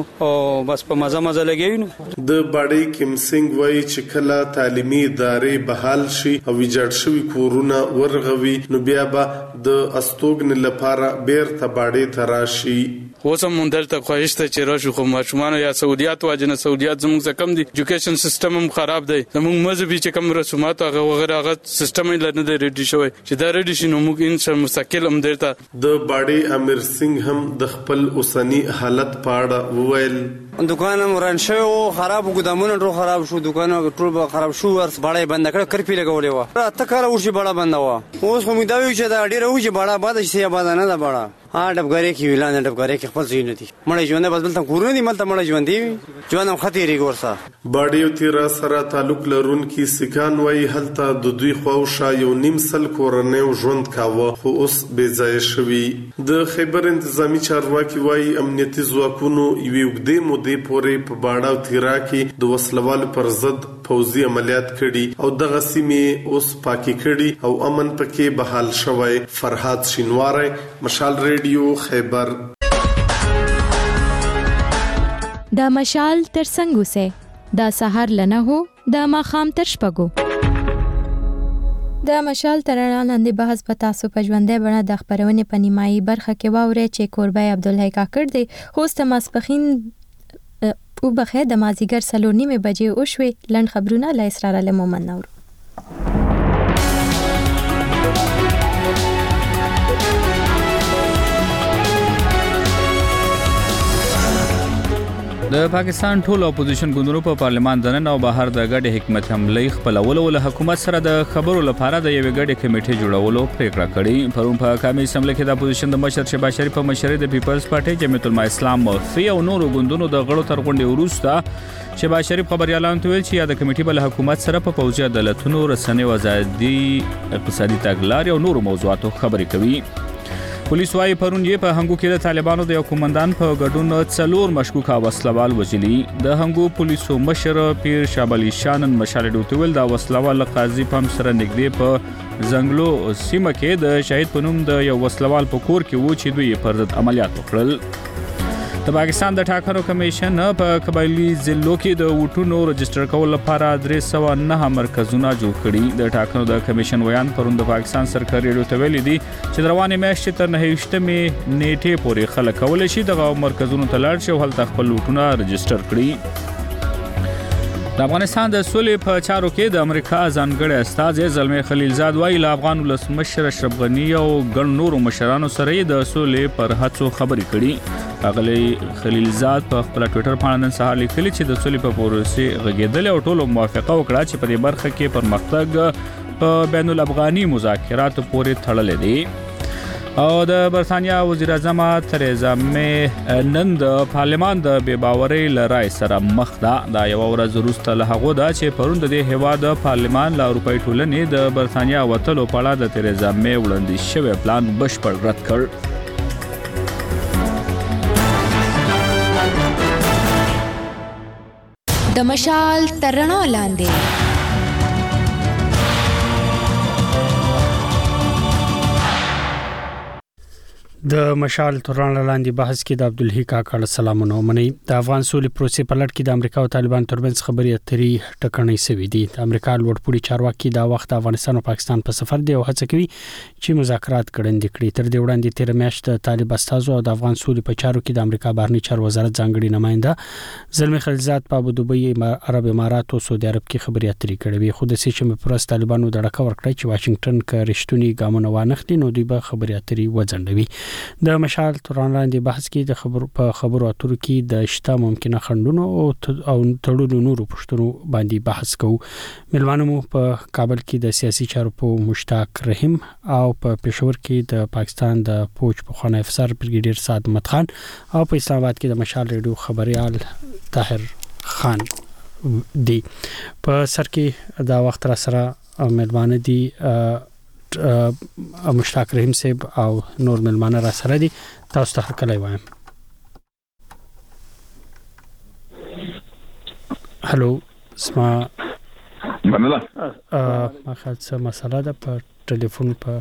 او بس په مزه مزه لګیو نو د باډي کیمسنګ وای چې کله تعلیمي ادارې بحال شي او ویجاړ شوی کورونه ورغوي نو بیا به د استوګن لپاره بیرته باډي تراشي. اوس هم مونږ ته خواهش ته چې راشو خو ماشومان یا سعودیات واجنه سعودیات زموږ څخه کم دي ایجوکیشن سیستم هم خراب دی زموږ مذهبي چې کم رسومات هغه وغیرہ هغه سیستم یې نه دی ریډي شوی چې دا ریډي شي نو موږ ان شاء مستقل هم درته د باډي امیر سنگ هم د خپل اوسنی حالت پاړه وویل. دکان مران شو خراب ګدامونه ټول خراب شو دکان ټول خراب شو ورس باړې بند کړ کرپی لګولې و راته کار ورشي باړه بند و اوس خو مې دا وی چې دا ډیره و چې باړه باد شي باد نه دا باړه ها ډبګری کې ویلان ډبګری کې خپل ځین دي مړې ژوند بس بل ته کورونه دي ملته مړې ژوند دي ژوند هم خطرې ګورسا. باډي او تیرا سره تعلق لرونکي سکان وای هلته د دوی خواوشا یو نیم سل کورنۍ ژوند کاوه خو اوس بې ځای شوی. د خیبر انتظامی چارواکي وای امنیتي ځواکونو یو وګړي مودې پورې په باډا او تیرا کې د وسلوال پر ضد پوځي عملیات کړي او دغه سیمه اوس پاکي کړي او امن پکې بحال شوی. فرحات شینواری مشال ریډیو خیبر. دا مشال تر څنګه سه دا سحر لنه هو دا ماخام تر شپګو د مشال ترانه بحث په تاسو په ژوندې بڼه د خبرونه په نیمایي برخه کې واوري چې کوربای عبدالحی کاکړ دی خوست ماسپخین او بخیر د مازیګر سلور نیمه بجې او شوي لند خبرونه له اسرار له مومن نور. د پاکستان ټول اپوزیشن ګوندونو په پارلمان دننه او بهر د ګډ حکمت عملی خپلولو ول حکومت سره د خبرو لپاره د یوې ګډ کمیټې جوړولو پریکړه کړې. پرون په قومي اسمبلی کې د اپوزیشن د مشر شهباز شریف په مشرۍ د پیپلز پارټي جمعیت العلماء اسلام فی او نورو ګوندونو د غړو تر غونډې وروسته شهباز شریف خبريالان ته ویل چې یا د کمیټې بل حکومت سره په پوځي عدالتونو رسنۍ او ازادي اقتصادي تګلارې او نورو موضوعاتو خبرې کوي. پولیس وايي پرون یې په هنګو کې د طالبانو د یو کمانډان په ګډون څلور مشکوک وسلوال وژلي. د هنګو پولیسو مشر پیر شابلی شانن مشال ډوتول دا وسلوال قاضي پم سره نږدې په زنګلو سیمه کې د شهید پنوم د یو وسلوال په کور کې و چې دوی پر ضد عملیات وکړل. د پاکستان د ټاکنو کمیشن په قبایلی ضلعو کې د ووټونو رجسټر کول لپاره درې سوه نه مرکزونه جوړ کړي. د ټاکنو د کمیشن ویان پرون د پاکستان سرکاري ریډیو ته ویلي دي چې د روانې میاشتې تر نهه ویشتمې نیټې پورې خلک کولی شي دغه مرکزونو ته لاړ شي او هلته خپل ووټونه رجسټر کړي. د افغانستان د سولې په چارو کې د امریکا ځانګړی استازی زلمی خلیلزاد وايي له افغان ولسمشر اشرف غني او ګڼ نورو مشرانو سره د سولې پر هڅو خبرې کړي. اغلی خلیلزاد په خپل ټوئیټر باندې نن سهار لیکلي چې د سولې په پروسې غږیدل او ټولو موافقه وکړه چې په دې برخه کې پرمختګ په بین الافغاني مذاکراتو پورې تړلې دي. او د برتانیا وزیر اعظم تریزا می نن د پارلمان د بې باورۍ له رای سره مخ ده. دا یو ورځ وروسته له هغه ده چې پرون د دې هیواد د پارلمان له اروپایي ټولنې د برتانیا وتلو په اړه د تریزا می وړاندیز شوی پلان بشپړ رد کړ. د مشال ترانه لاندې د مشال ترانه لاندې بحث کې د عبدالحی کاکړ سلامونه ومني. د افغان سولې پروسې په لړ کې د امریکا او طالبان ترمنځ خبرې اترې ټکنۍ شوې دي. د امریکا لوړپوړي چارواکي دا وخت افغانستان او پاکستان په سفر دی او هڅه کوي چې مذاکرات ګړندې کړي. تر دې وړاندې تیر میاشت د طالب استازو او د افغان سولې په چارو کې د امریکا بهرنی چارو وزارت ځانګړي نماینده زلمی خلیلزاد په ابوظبي عرب امارات او سعودي عرب کې خبرې اترې کړې وي. خو د سې چې پرست طالبانو د ډکه ورکړی چې واشنگټن کې رښتونی ګامونه وانخلي نو دوی به خبرې اترې وځنډوي. د مشال ترانه لاندې بحث کې د خبرو په خبرو اترو کې د شته ممکنه خندونو او تړونو نورو پښتنو باندې بحث کوو. ملوانو مو په کابل کې د سیاسي چارو په مشتاق رحیم او په پېښور کې د پاکستان د پوج پخوانی افسر بریګیډیر سعد احمد خان او په اسلام آباد کې د مشال ریډیو خبريال طاهر خان دی. په سر کې دا وخت را سره ملوانه دي مشتاق رحیم صاحب او نور ملمانه را سره دي. تاسو ته کله وایم هلو اسما مننه ما خاصه څه مسله ده په ټلیفون په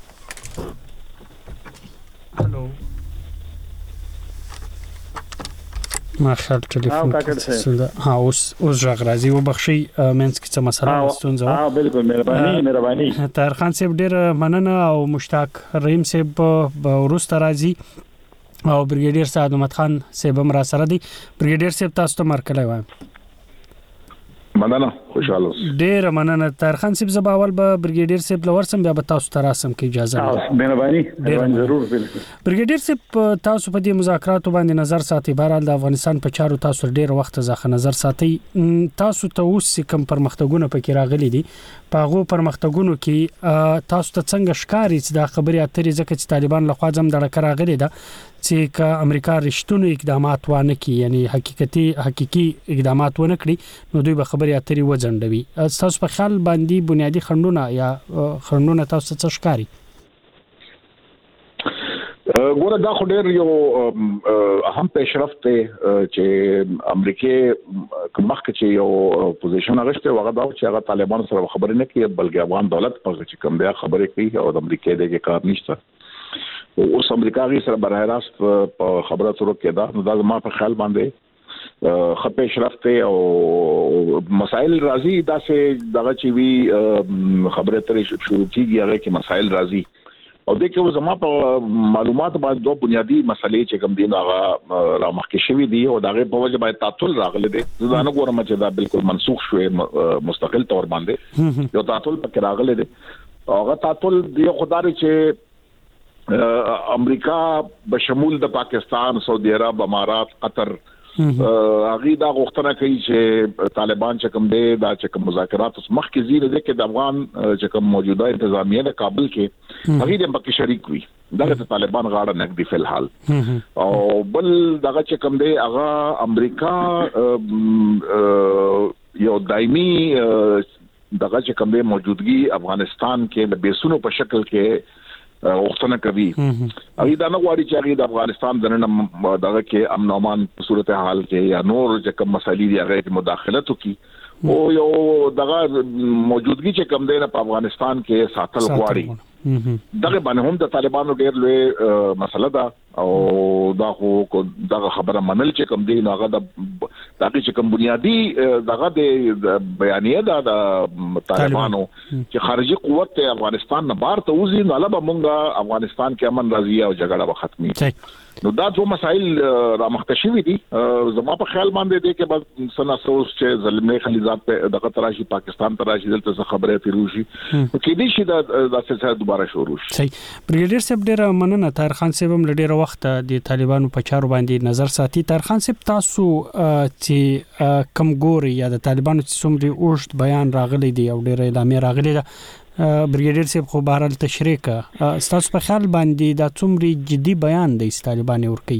هلو ماشال ټلیفون ها اوس اوس ژغ راځي و بخشي مینس کې څه مسله ستونزه ها بالکل مهرباني مهرباني طاهر خان صاحب ډیر مننه او مشتاق رحیم صاحب ورسته راځي او بریګیډیر سعد احمد خان صاحب هم را سره دي. بریګیډیر صاحب تاسو ته مرکله وایم. مننه خوشاله ډیر مننه طاهر خان صاحب زباول به بریګیډیر صاحب لورسم بیا به تاسو ته راسم کې اجازه ده. مهرباني مهرباني ضرور بالکل. بریګیډیر صاحب تاسو په دې مذاکراتو باندې نظر ساتي. بهرحال د افغانستان په چارو تاسو ډیر وخت ځخه نظر ساتي. تاسو ته اوس کوم پرمختګونه پکې راغلي دي په هغه پرمختګونو کې تاسو ته څنګه ښکاري چې دا خبرې اترې ځکه چې طالبان له خوا ځم دړه راغلي ده چې کا امریکا رښتونی اقدامات ونه کړي یعنی حقیقتي حقيقي اقدامات ونه کړي نو دوی به خبرې اترې وځنډوي. تاسو په خیال باندې بنیادی خنډونه یا خنډونه تاسو څه ښکاري؟ ګوره دا خو ډېر یو اهم پیشرفت دی چې امریکا مخکې چې یو پوزیشن اغشته وغه دا چې هغه طالبان سره خبرې نه کوي بلکې افغان دولت په چې کوم بیا خبرې کوي او د امریکا د کار نشته. اوس امریکا غي سره برای راست په خبره سره کېدا نو دا ما په خیال باندې خپې شرفت او مسائل راځي دا چې دغه چې وی خبره ترې شروع کیږي هغه کې مسائل راځي او د کوم زما په معلومات باندې دوه بنیادی مسلې چې کوم دي هغه را مخکې شوی دي او دغه په وجه باندې تعطل راغلی دی. زه نه غواړم چې دا بالکل منسوخ شوی مستقل تور باندې یو تعطل پکې راغلی دی. هغه تعطل دی خدای چې امریکا بشمول د پاکستان، سعودي عرب، امارات، قطر هغه دا غوښتنه کوي چې طالبان چې کوم دي دا چې کوم مذاکرات اوس مخکې زیره دي کې د افغان چې کوم موجوده انتظامیه د کابل کې هغه د پکې شریک وي دغه طالبان غاړه نقدي فل حال او بل دغه چې کوم دي هغه امریکا یو دایمي دغه چې کوم دي موجودګي افغانستان کې د بیسونو په شکل کې وختونه کوي. هغه دا نه غواړي چې هغه د افغانستان دننه دغه کې امن او امان په صورتحال کې یا نور چې کوم مسایل دي هغه مداخلت وکړي او یو دغه موجودګي چې کوم دی په افغانستان کې ساتل غواړي. دغه باندې هم د طالبانو ډېر لوی مسله ده او دا خو دغه خبره منل چې کوم دی هغه د دغه چې کوم بنیادی دغه د بیانیه ده د طالبانو چې خارجي قوت افغانستان نه بار ته وزي نو لبا مونږه افغانستان کې امن راځي او جګړه به ختمي. نو دا ټول مسائل را مختشوي دي. زما په خیال باندې دي کې بس سنا سوس چې زلمه خلیزات په دغه تراشي پاکستان تراشي دلته خبره پیروشي کې دي چې دا سلسله دوباره شروع شي. صحیح. بریګیډیر صاحب ډیر مننه. طاهر خان صاحب هم ډیر وخت د طالبانو په چارو باندې نظر ساتي. طاهر خان صاحب تاسو چې کم ګوري یا د طالبانو چې څومره اوږد بیان راغلي دي او ډیر اعلامیه راغلي ده بریګیډیر صاحب خو بهرال تشریح کا تاسو په خیال باندې دا څومره جدي بیان دی طالبان ورکي؟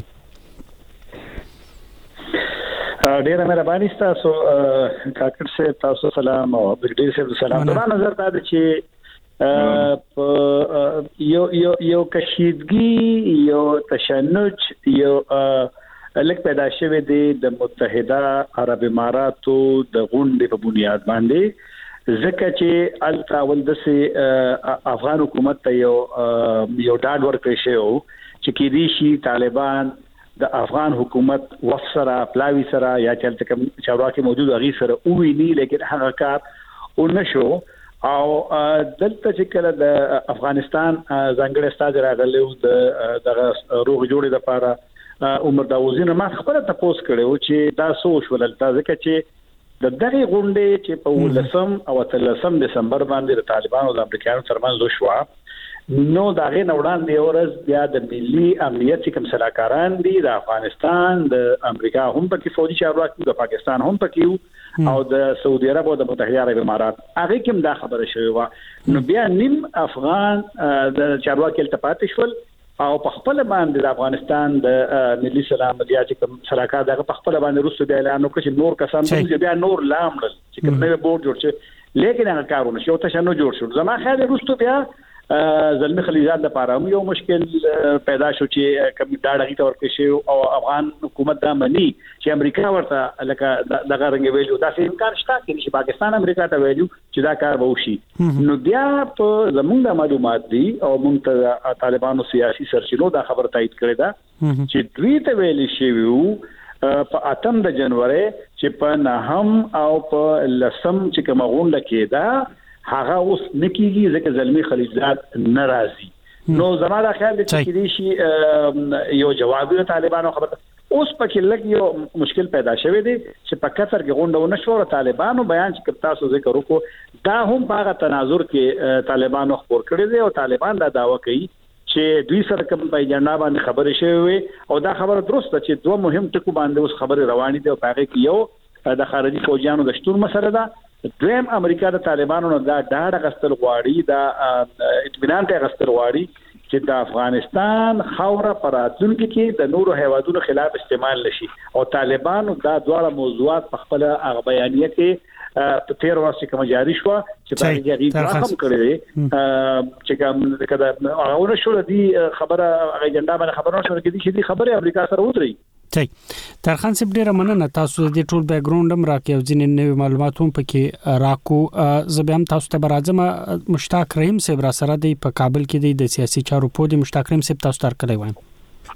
ډیره مهرباني تاسو کاکړ صاحب تاسو سلام او بریګیډیر صاحب سلام. دا نظر دا چې یو یو یو کشیدګي یو تشنج یو الک پیدا شوه د متحده عرب اماراتو د غونډې په بنیاد باندې ځکه چې التاول د افغان حکومت ته یو یو ډاډ ورکړی شو چې کې دي شي طالبان د افغان حکومت وفسره پلاوی سره یا چې کوم چارواکي موجود غي سره ویني لیکن هغه کار ونشو او دلته چې کله د افغانستان ځنګړی استاد راغلی او د دغه روغ جوړې لپاره عمر داوزین ما خبره تاسو کړو چې دا سوچ ولته ځکه چې د دغه غونډې چې په ولسم او تلسم دسمبر باندې د طالبانو او د امریکایانو ترمنځ وشو نو دا غي نوړان دی ورځ بیا د ملي امنیت کوم سلاکاران دي د افغانستان د امریکا هم پکې فوجي چارواکي د پاکستان هم پکې او د سعودي عرب او د متحده عرب امارات هغه کوم دا خبره شوی و نو بیا نیم افغان د چارواکي التپات شول او په خپل باندې د افغانستان د ملي سلامتیا چې کوم سلاکار دغه په خپل باندې روسو د اعلان وکړ چې نور کسان چې بیا نور لامل چې کوم نوې بورډ جوړ شي لیکن هغه کارونه شو ته شنو جوړ شو. زما خیال روسو بیا زلمی خلیزات د پاره یو مشکل پیدا شو چې کوم داړه تور کې شو او افغان حکومت دا مني چې امریکا ورته لکه دغه رنګ ویلو دا څه امکان شته چې پاکستان امریکا ته ویلو چې دا کار به وشي. نو بیا په زمونږ معلومات دي او مونږ طالبانو سیاسي سرچینو دا خبر تایید کړی دا چې دوی ته ویل شي وو په اتم د جنوري چې په نهم او په لسم چې کوم غونډه کې دا هغه اوس نکیږي ځکه زلمی خلیلزاد ناراضي نو زموږ د خیال چې دې شي یو جواب یو طالبانو خبره اوس پکې لګ یو مشکل پیدا شوی دی چې په قطر کې غونډه ونه شو او طالبانو بیان چې تاسو ذکر وکړو دا هم په تناظر کې طالبانو خبر کړی دی او طالبان دا داوا کوي چې دوی سره کوم په اجنډا باندې خبرې شوی او دا خبره درسته چې دوه مهم ټکو باندې اوس خبرې روانې دي او هغه کې یو د خارجي فوجیانو د شتون مسله ده دویم امریکا د طالبانو نه دا ډاډ غستل غواړي دا اطمینان ته غستل غواړي چې د افغانستان خوره پراتونکو کې د نورو هیوادونو خلاف استعمال نشي او طالبانو دا ډول موضوعات په خپل هغه بیانیه کې په تیر ورځ کوم جاری شو چې په دې کې هم کړی چې کوم کدا هغه شو د خبره هغه اجنډا باندې خبرونه شو کې دي چې خبره امریکا سره وتري صحیح ترخان صاحب ډیره مننه تاسو د ټول بیک ګراوند هم راکې او ځینې نوې معلومات هم پکې راکو زه هم تاسو ته برازم مشتاق رحیم صاحب را سره دی په کابل کې د سیاسي چارو په دې مشتاق رحیم صاحب تاسو تر کړی وایم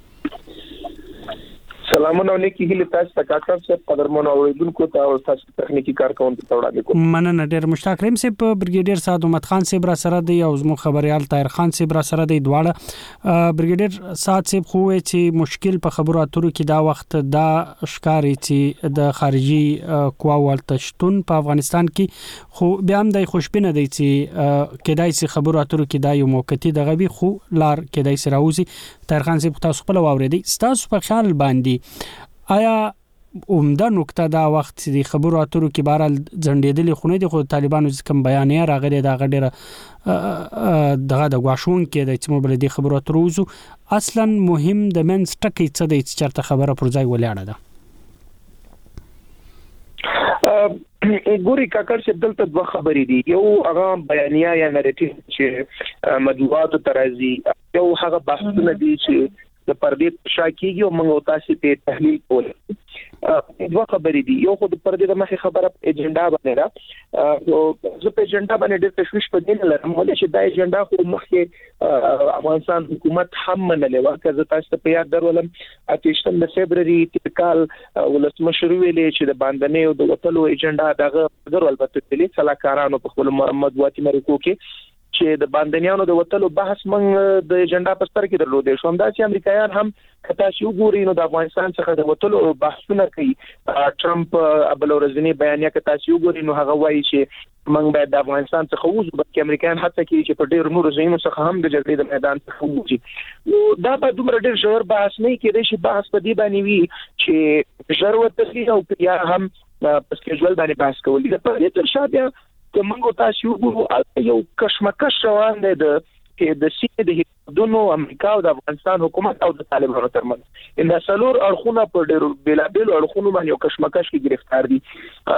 سلامونه علیکم هله تاسو ته کاکا صاحب قدرمن اوریدونکو ته او تاسو تخنیکی کارکونکو ته وړاندې کوم مننه ډیر مشتاق رحیم صاحب بریګیډیر سعد احمد خان صاحب را سره دی او زمو خبريال طاهر خان صاحب را سره دی دواړه بریګیډیر سعد صاحب خو چې مشکل په خبرو اترو کې دا وخت دا ښکاری چې د خارجي قواو تشتون په افغانستان کې خو بیا هم د خوشبینه دی چې کېدای شي خبرو اترو کې دا یو موقتی د غوي خو لار کېدای شي راوځي طاهر خان صاحب تاسو خپل واوریدي تاسو په خیال باندې آیا عمده نقطه دا وخت چې خبرو اترو کې بهرال ځنډېدلې خو نه دي خو طالبانو کوم بیانیه راغلي دا غډره دغه د غواښون کې د چې موږ بل دي خبرو اترو وزو اصلا مهم د منځ ټکی څه دی چې چرته خبره پر ځای ولاړه ده ګوري کاکر چې دلته دوه خبرې دي یو هغه بیانیه یا نریټیو چې مجموعات ترازی یو هغه بحثونه دي چې د پردې شاکیږي او موږ تاسو ته تحلیل کوو دوه خبرې دي یو خو د پردې د مخه خبره اجنډا باندې را او زه په اجنډا باندې ډېر تشویش پدې نه لرم ولې چې دا اجنډا خو مخه افغانستان حکومت هم منلې ورکه زه تاسو ته په یاد درولم اتیشتم د فبرवरी تکال ولسمشر ویلې چې د باندې او د وټلو اجنډا دغه درول په تللی سلاکارانو په خپل محمد واتی مریکو کې چې د باندنیانو د وټلو بحث مونږ د اجنډا په ستر کې درلودې شو همدا چې امریکایان هم کتا چې وګوري نو د افغانستان څخه د وټلو بحثونه کوي ټرمپ ابل ورځنی بیانیه کتا چې وګوري نو هغه وایي چې موږ باید د افغانستان څخه وځو بلکې امریکایان حتی کوي چې په ډېر نور ځایونو څخه هم د جګړې د میدان څخه وځي نو دا به دومره ډېر ژور بحث نه کېدای شي بحث په دې باندې وي چې ضرورت تخلیه او یا هم په سکیجول باندې بحث کوي د پرې تر شابه که موږ تاسو وګورو یو کشمکش روان دی د د سیمې د هیوادونو امریکا او د افغانستان حکومت او د طالبانو ترمنځ ان سلور اړخونه په ډېر بلابل اړخونو باندې یو کشمکش کې گرفتار دي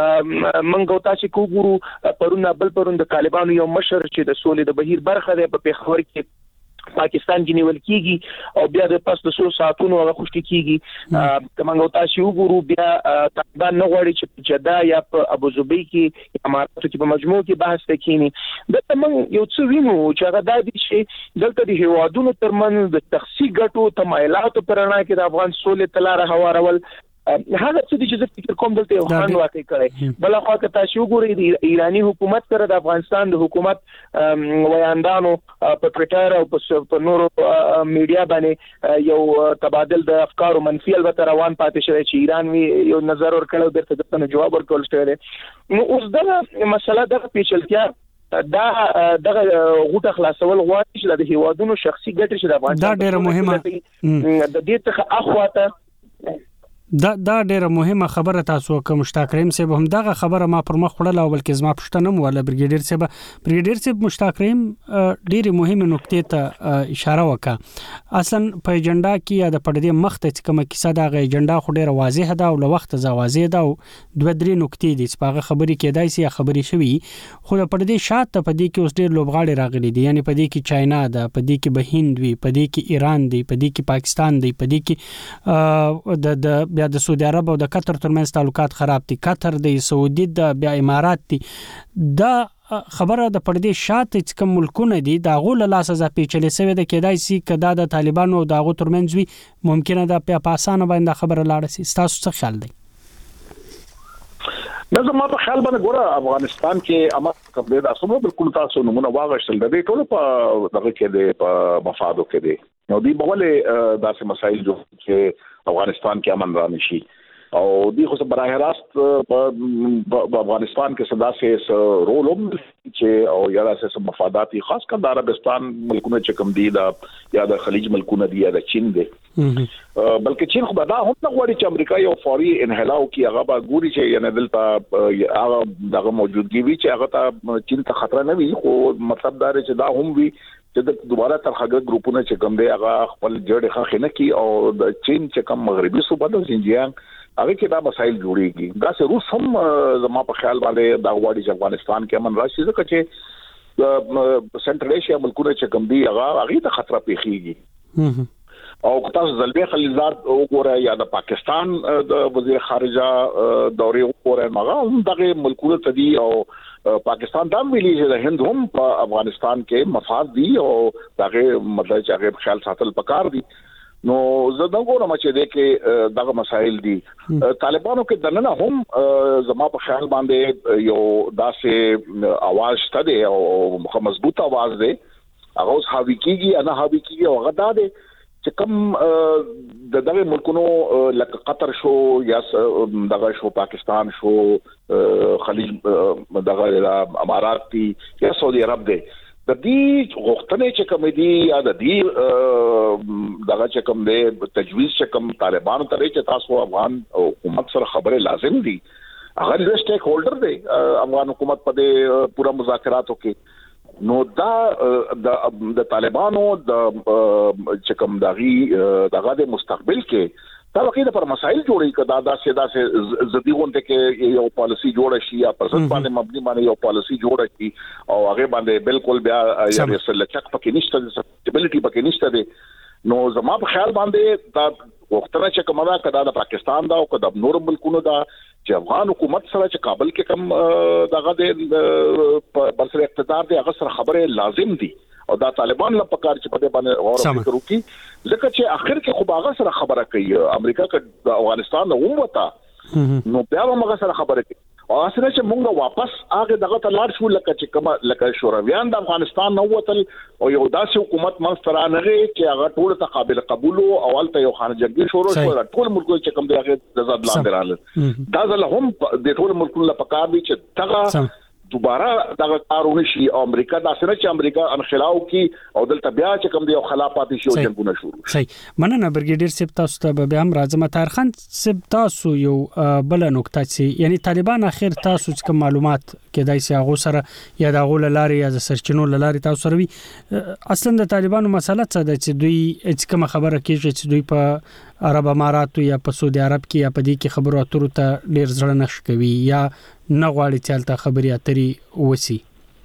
موږ تاسو وګورو پرونه بل پرون د طالبانو یو مشر چې د سولې د بهیر برخه دی په پیښور کې پاکستان کې نیول کیږي او بیا د پس د څو ساعتونو هغه خوشتي کیږي کمنګو تاسو وګورو بیا طالبان نه غواړي چې جده یا په ابوظبي کې اماراتو کې په مجموع کې بحث وکړي دا موږ یو څه وینو چې هغه د دې شي دلته د هیوادونو ترمنځ د تخصیص ګټو تمایلاتو پرانا کې د افغان سولې تلاره هوارول هغه څه چې زه فکر کوم دلته یو خان واقع کړي بل خو که تاسو وګورئ د ایرانی حکومت سره د افغانستان د حکومت ویاندانو په ټوئیټر او په نورو میډیا باندې یو تبادل د افکار او منفي البته روان پاتې شوی چې ایران وی یو نظر ورکړو درته د جواب ورکول شوی نو اوس دا مسله د پیچلتیا دا دغه غوټه خلاصول غواړي چې د هیوادونو شخصي ګټې چې د افغانستان دا ډیره مهمه د دې څخه اخواته دا دا ډیره مهمه خبره تاسو کوم مشتاق رحیم صاحب هم دغه خبره ما پر مخ وړل او بلکې زما پښتنه مو ولا بریګیډیر صاحب بریګیډیر صاحب مشتاق رحیم ډیره مهمه نقطې ته اشاره وکړه اصلا په اجنډا کې یا د پردې مخ ته کومه کیسه دا غي اجنډا خو ډیره واضح ده او له وخت ځا واضح ده او دوه درې نقطې دي چې هغه خبرې کېدای شي خبرې شوي خو د پردې شاته په دې کې اوس ډیر لوبغاړي راغلي دي یعنی په دې کې چاینا ده په دې کې به هند وي په دې کې ایران دی په دې کې پاکستان دی په دې کې د بیا د سعودي عرب او د قطر ترمنځ تعلقات خراب دي قطر دی سعودي د بیا امارات دي دا خبره د پردې شاته چې کوم ملکونه دي دا غول لاس ز پیچلې سوي د کېدای سي کدا د طالبانو او دغه ترمنځ وي ممکنه د په اسانه باندې خبره لاړ سي تاسو څه خیال دی؟ نه زما په خیال باندې ګوره افغانستان کې اما کوم د اسمو بالکل تاسو نمونه واغشتل د دې ټول په دغه کې د په مفادو کې دي نو دی بوله داسې مسایل جو چې افغانستان کې امن را نشي او دی خو براه راست په افغانستان کې صدا سه رول هم چې او یا داسې مفاداتي خاص کر د عربستان ملکونه چې کوم دي دا یا د خلیج ملکونه دي یا د چین دي بلکې چین خو دا هم نه غواړي چې امریکا یو فوري انحلاو کې هغه به ګوري چې یعنی دلته هغه دغه موجودګي وي چې هغه ته چین ته خطر نه وي خو مطلب دا چې دا هم وي چې د دوباره ترخه ګروپونه چې کوم دی هغه خپل جوړه خخ نه کی او د چین چې کوم مغربي صوبه د زنجیان هغه کې دا مسایل جوړيږي دا سه روس هم زما په خیال باندې دا غواړي چې افغانستان کې امن راشي ځکه چې سنټرل ایشیا ملکونه چې کوم دي هغه هغه ته خطر پیښیږي او تاسو زلبي خلیلزاد وګوره یا د پاکستان د وزیر خارجه دورې وګوره هغه هم دغه ملکونه ته دي او پاکستان دا ویلي چې د هند هم په افغانستان کې مفاد دي او دغه مطلب چې هغه خیال ساتل پکار دي نو زه دا وګورم چې د کې دغه مسایل دي طالبانو کې دنه هم زما په خیال باندې یو داسې आवाज ستدي او مضبوط आवाज دی هغه اوس حاوی کیږي انا حاوی کیږي او هغه دا دی چې کوم د دغه ملکونو لکه قطر شو یا دغه شو پاکستان شو خلیج دغه امارات دي یا سعودي عرب دي د دې غوښتنې چې کوم دي یا د دې دغه چې کوم دی تجویز چې کوم طالبانو ته چې تاسو افغان حکومت سره خبره لازم دي هغه د سټیک هولډر دی افغان حکومت په دې پورا مذاکراتو کې نو دا د طالبانو د چې کوم دغه دغه د مستقبل کې دا وکیل پر مسائل جوړي کدا دا سیدا سه زديونه کې یو پالیسی جوړ شي یا پرسن باندې مبني باندې یو پالیسی جوړ شي او هغه باندې بالکل بیا یعنی سره چک پکې نشته سټیبিলিټي پکې نشته دي نو زما په خیال باندې دا وختونه چې کومه کدا د پاکستان دا او کدا نور ملکونو دا چې افغان حکومت سره چې کابل کې کم دغه د بلسر اقتدار دی هغه سره خبره لازم دي او دا طالبان له پکار چې په دې باندې غور فکر وکړي ځکه چې اخر کې خو باغ سره خبره کوي امریکا کې افغانستان نو وتا نو بیا موږ سره خبره کوي او اسنه چې موږ واپس هغه دغه تلار شو لکه چې کما لکه شورویان د افغانستان نو وتل او یو داسې حکومت منسترانغه چې هغه ټول ته قابل قبول او اولته یو خان جنگي شروع شو ټول ملک چې کوم دغه د زاد لاندې رااله دا ځل هم د ټول ملکونو لپاره پکار دي چې دغه دوباره دغه کارونه شي امریکا دا سره چې امریکا انخلاو کی او دلته بیا چې کوم دی او خلافات شي او جنگونه شروع صحیح مننه برګیډیر سپ تاسو ته به هم راځم طاهرخان سپ تاسو یو بل نقطه چې یعنی طالبان اخر تاسو چې معلومات کېدای شي هغه سره یا د غول لاري یا د سرچینو لاري تاسو سره وي اصلا د طالبانو مسله څه ده چې دوی چې کوم خبره کیږي چې دوی په عرب امارات یا په سعودي عرب کې یا په دې کې خبرو اترو ته ډیر ځړ نش کوي یا نه غواړي چې تل خبري اتري وسی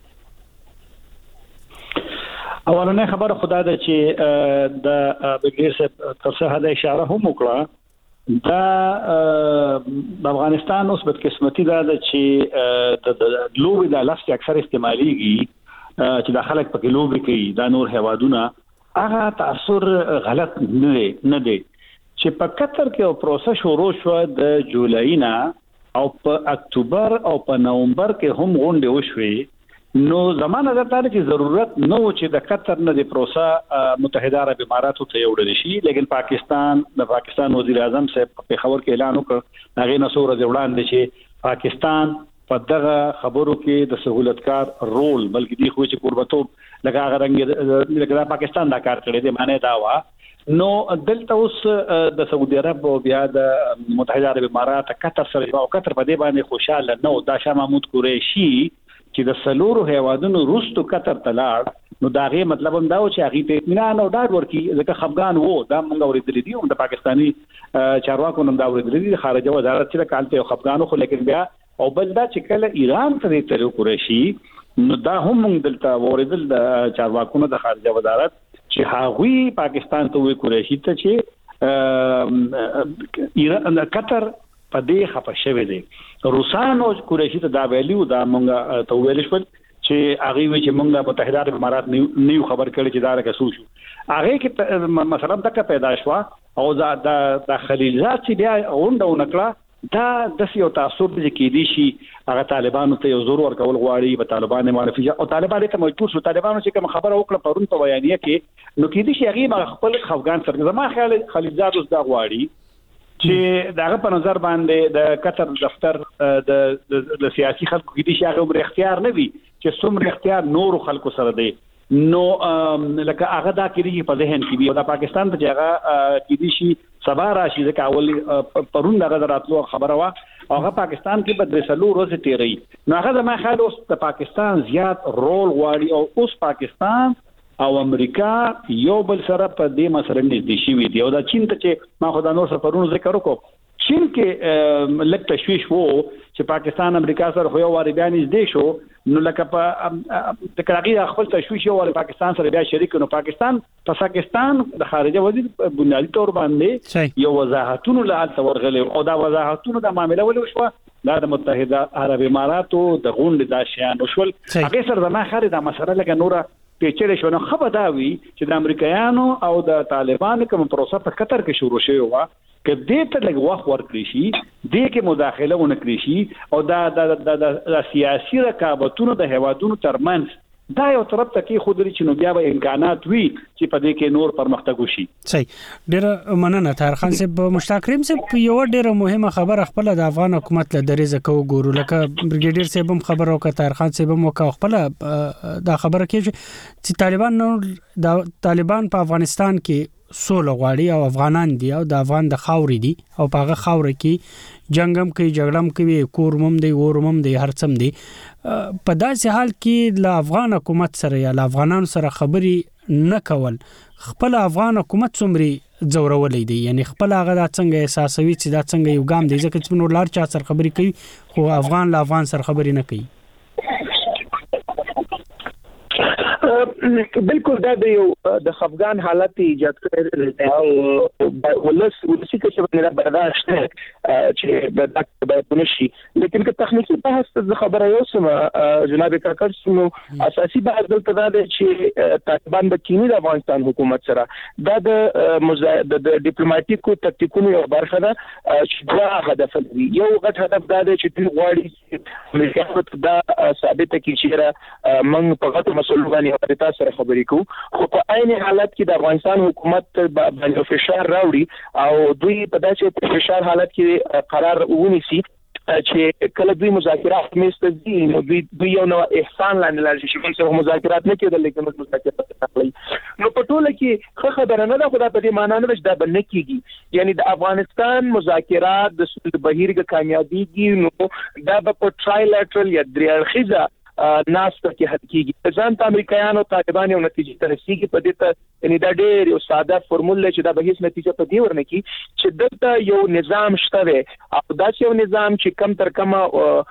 اولنې خبره خدای د چې د بګیر څخه تاسو هدا اشاره هم وکړه دا د افغانستان اوس بدقسمتي دا چې د لوبي د لاس اکثر استعماليږي چې د خلک په لوبي کې د نور هوادونه هغه تاثیر غلط نه نه دی چې په قطر کې او پروسه شروع شو د جولای نه او په اکتوبر او په نومبر کې هم غونډه وشوي نو زمانه د تاریخ ضرورت نو چې د قطر نه د پروسه متحده عرب امارات ته یوړل شي لیکن پاکستان د پاکستان وزیر اعظم صاحب په خبر کې اعلان وکړ هغه نو سور ځوړان دي چې پاکستان په دغه خبرو کې د سہولتکار رول بلکې دی خو چې قربتوب لکه هغه رنګ لکه پاکستان دا کار کړی دی معنی دا وا نو دلته اوس د سعودي عرب او بیا د متحده عرب امارات قطر سره او قطر په دې باندې خوشاله نو دا شاه محمود قریشي چې د سلورو هیوادونو روستو قطر تلاړ نو داغه مطلب هم دا و چې هغه ته اطمینان او ډاډ ورکړي ځکه خفغان وو دا موږ اورېدل دي او د پاکستاني چارواکو نن دا اورېدل دي خارجه وزارت چې کالته خفغانو خو لیکن بیا او بل دا چې کله ایران ته تلو قریشي نو دا هم موږ دلته اورېدل د چارواکو د خارجه وزارت چې هغوی پاکستان ته وی قریشي ته چې ایران قطر په دې خپه شوی دی روسانو قریشي ته دا ویلیو دا مونږ ته ویل شو چې هغه وی چې موږ متحده عرب امارات نیو خبر کړي چې دا راکسو شو هغه کې مثلا تک پیدا شو او دا د خلیلزاد چې بیا غونډه ونکړه دا د یو تعصب چې کې دي شي هغه طالبانو ته یو زور ورکول غواړي په طالبان معرفي او طالبان ته مجبور شو طالبانو چې کوم خبره وکړه پرون په بیانیه کې نو کې دي شي هغه خپل افغان سره زما خیال خلیلزاد اوس دا غواړي چې داغه په نظر باندې د قطر دفتر د د سیاسي خلکو کې دي شي هغه اختیار نه وي چې څومره اختیار نور خلکو سره دی نو لکه هغه دا کېږي په ذهن کې دی او د پاکستان ته هغه کې دي شي سبا راشي ځکه اول پرون دغه راتلو خبره وا هغه پاکستان کې په درسلو ورځې تیری نو هغه د ما خیال اوس د پاکستان زیات رول غواړي او اوس پاکستان او امریکا یو بل سره په دې مسله نږدې شي وي دی او دا چین ته چې ما خدای نور سره پرون ذکر وکړ چین کې لک تشويش وو چې پاکستان امریکا سره خو یو واری بیان دې شو نو لکه په تکراغي خپل تشويش یو واری پاکستان سره بیا شریک نو پاکستان په پاکستان د خارجه وزیر بنیادی تور باندې یو وضاحتونو له ورغلي او دا وضاحتونو د معاملې ولې شو دا د متحده عرب اماراتو د غونډې د شیان وشول هغه سره د ما خاري د مسله لکه نوره پیچلې شو نو خبر دا وی چې د امریکایانو او د طالبانو کوم پروسه په قطر کې شروع شوی و چې دې ته لږ وخت ورکړي شي دې کې مداخله ونکړي شي او دا د سیاسي رقابتونو د هوادونو ترمنځ دا یو طرف ته کې خودري چې نو بیا به امکانات وي چې په دې کې نور پرمختګ وشي. صحیح ډېر مننه طاهر خان صاحب. مشتاق کریم صاحب یو ډېر مهمه خبره خپل د افغان حکومت له درې زکو ګورو لکه بریګیډیر صاحب هم خبر او طاهر خان صاحب هم وکړ خپل دا خبره کې چې طالبان نو د طالبان په افغانستان کې سول غواړي او افغانان دي او د افغان د خاورې دي او په هغه خاورې کې جنگم کوي جګړم کوي کورمم دی ورمم دی هرڅم دی په داسې حال کې ل افغان حکومت سره یا ل افغانانو سره خبري نه کول خپل افغان حکومت څومره زورولې دی یعنی خپل هغه د څنګه احساسوي چې دا څنګه یو ګام دی ځکه چې نور لار چا سره خبري کوي خو افغان ل افغان سره خبري نه کوي. بالکل دا د یو د خفګان حالت ایجاد کړی او ولس ولسی کې چې نه برداشت چې د دغه نشي لیکن که تخنیکی بحث د خبره یو سم جناب کاکړ سمو اساسي بحث دلته دا دی چې طالبان د کینی د افغانستان حکومت سره دا د د ډیپلوماټیکو تکتیکونو یو برخه ده چې دا هدف دی یو غټ هدف دا دی چې دوی غواړي امریکا دا ثابت کړي چې موږ په غټو مسلو باندې پرتا سره خبرې کوو خو په عین حالت کې د افغانستان حکومت باندې فشار راوړي او دوی په داسې فشار حالت کې قرار ونیسي چې کله دوی مذاکرات مېسته دي نو دوی دوی یو نو احسان لاندې لږ شي چې مذاکرات نه کېدل لیکن مذاکرات تخلي نو په ټوله کې خو خبره نه ده خو دا په دې معنی نه چې دا بنه کېږي یعنی د افغانستان مذاکرات د سولې بهیر کې کامیابیږي نو دا په ټرایلټرل یا درې اړخیزه ناس ته کې حد کېږي ځان ته امریکایانو طالبان یو نتیجه ته رسیږي په دې ته یعنی دا ډېر یو ساده فرمول چې دا به هیڅ نتیجه په دې ورنه کې چې دلته یو نظام شته او دا یو نظام چې کم تر کم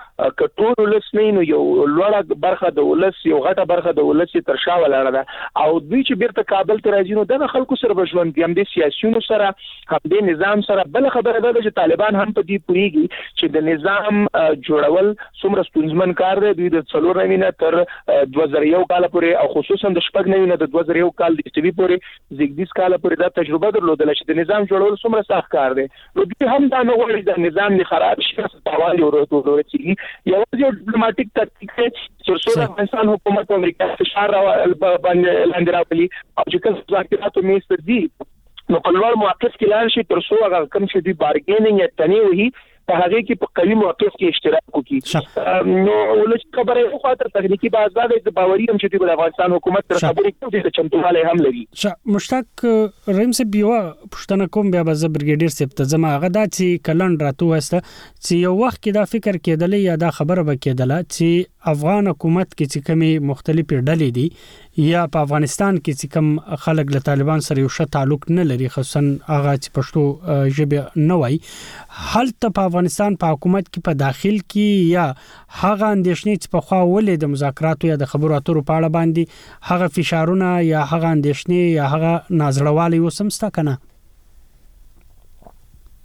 کټور ولس نه نو یو لوړه برخه د ولس یو غټه برخه د ولس تر شا ولاړه ده او دوی چې بیرته کابل ته راځي نو د خلکو سره بژوند دي هم د سیاسيونو سره هم د نظام سره بل خبره ده چې طالبان هم په دې پوریږي چې د نظام جوړول څومره ستونزمن کار دی دوی د څلور نه تر دوه زره یو کال پورې او خصوصا د شپږ نه د دوه زره یو کال د ایسوي پورې زګدیس کال پورې دا تجربه درلودل چې د نظام جوړول څومره سخت کار دی نو دوی هم دا نه غواړي د نظام نه خراب شي تاوان یو ورته یو یو ډیپلوماټیک تکتیک چې څو افغانستان حکومت امریکا فشار باندې لاندې راولي او چې کله ځکه مېست دي نو په لوړ موقف کې لاړ شي تر څو هغه کم شي دی بارګینینګ یا تنوي په هغه کې په قوي موقف کې اشتراک وکړي نو ولڅ خبره یو خاطر تخنیکی بازار د باوري هم چې د افغانستان حکومت تر خبرې کوي چې چمتواله هم لري. مشتاق رحیم صاحب یو پښتنه کوم بیا به بریګیډیر صاحب ته زما هغه دا چې کلن راتو وسته چې یو وخت کې دا فکر کېدل یا دا خبره به کېدله چې افغان حکومت کې چې کومي مختلفې ډلې دي یا په افغانستان کې چې کوم خلک له طالبان سره یو ښه تعلق نه لري خصوصا هغه چې پښتو ژبه نه وای هلته په افغانستان په حکومت کې په داخل کې یا هغه اندېښنې چې په خوا ولې د مذاکراتو یا د خبرو اترو په اړه باندې هغه فشارونه یا هغه اندېښنې یا هغه نازړوالي وسمستا کنه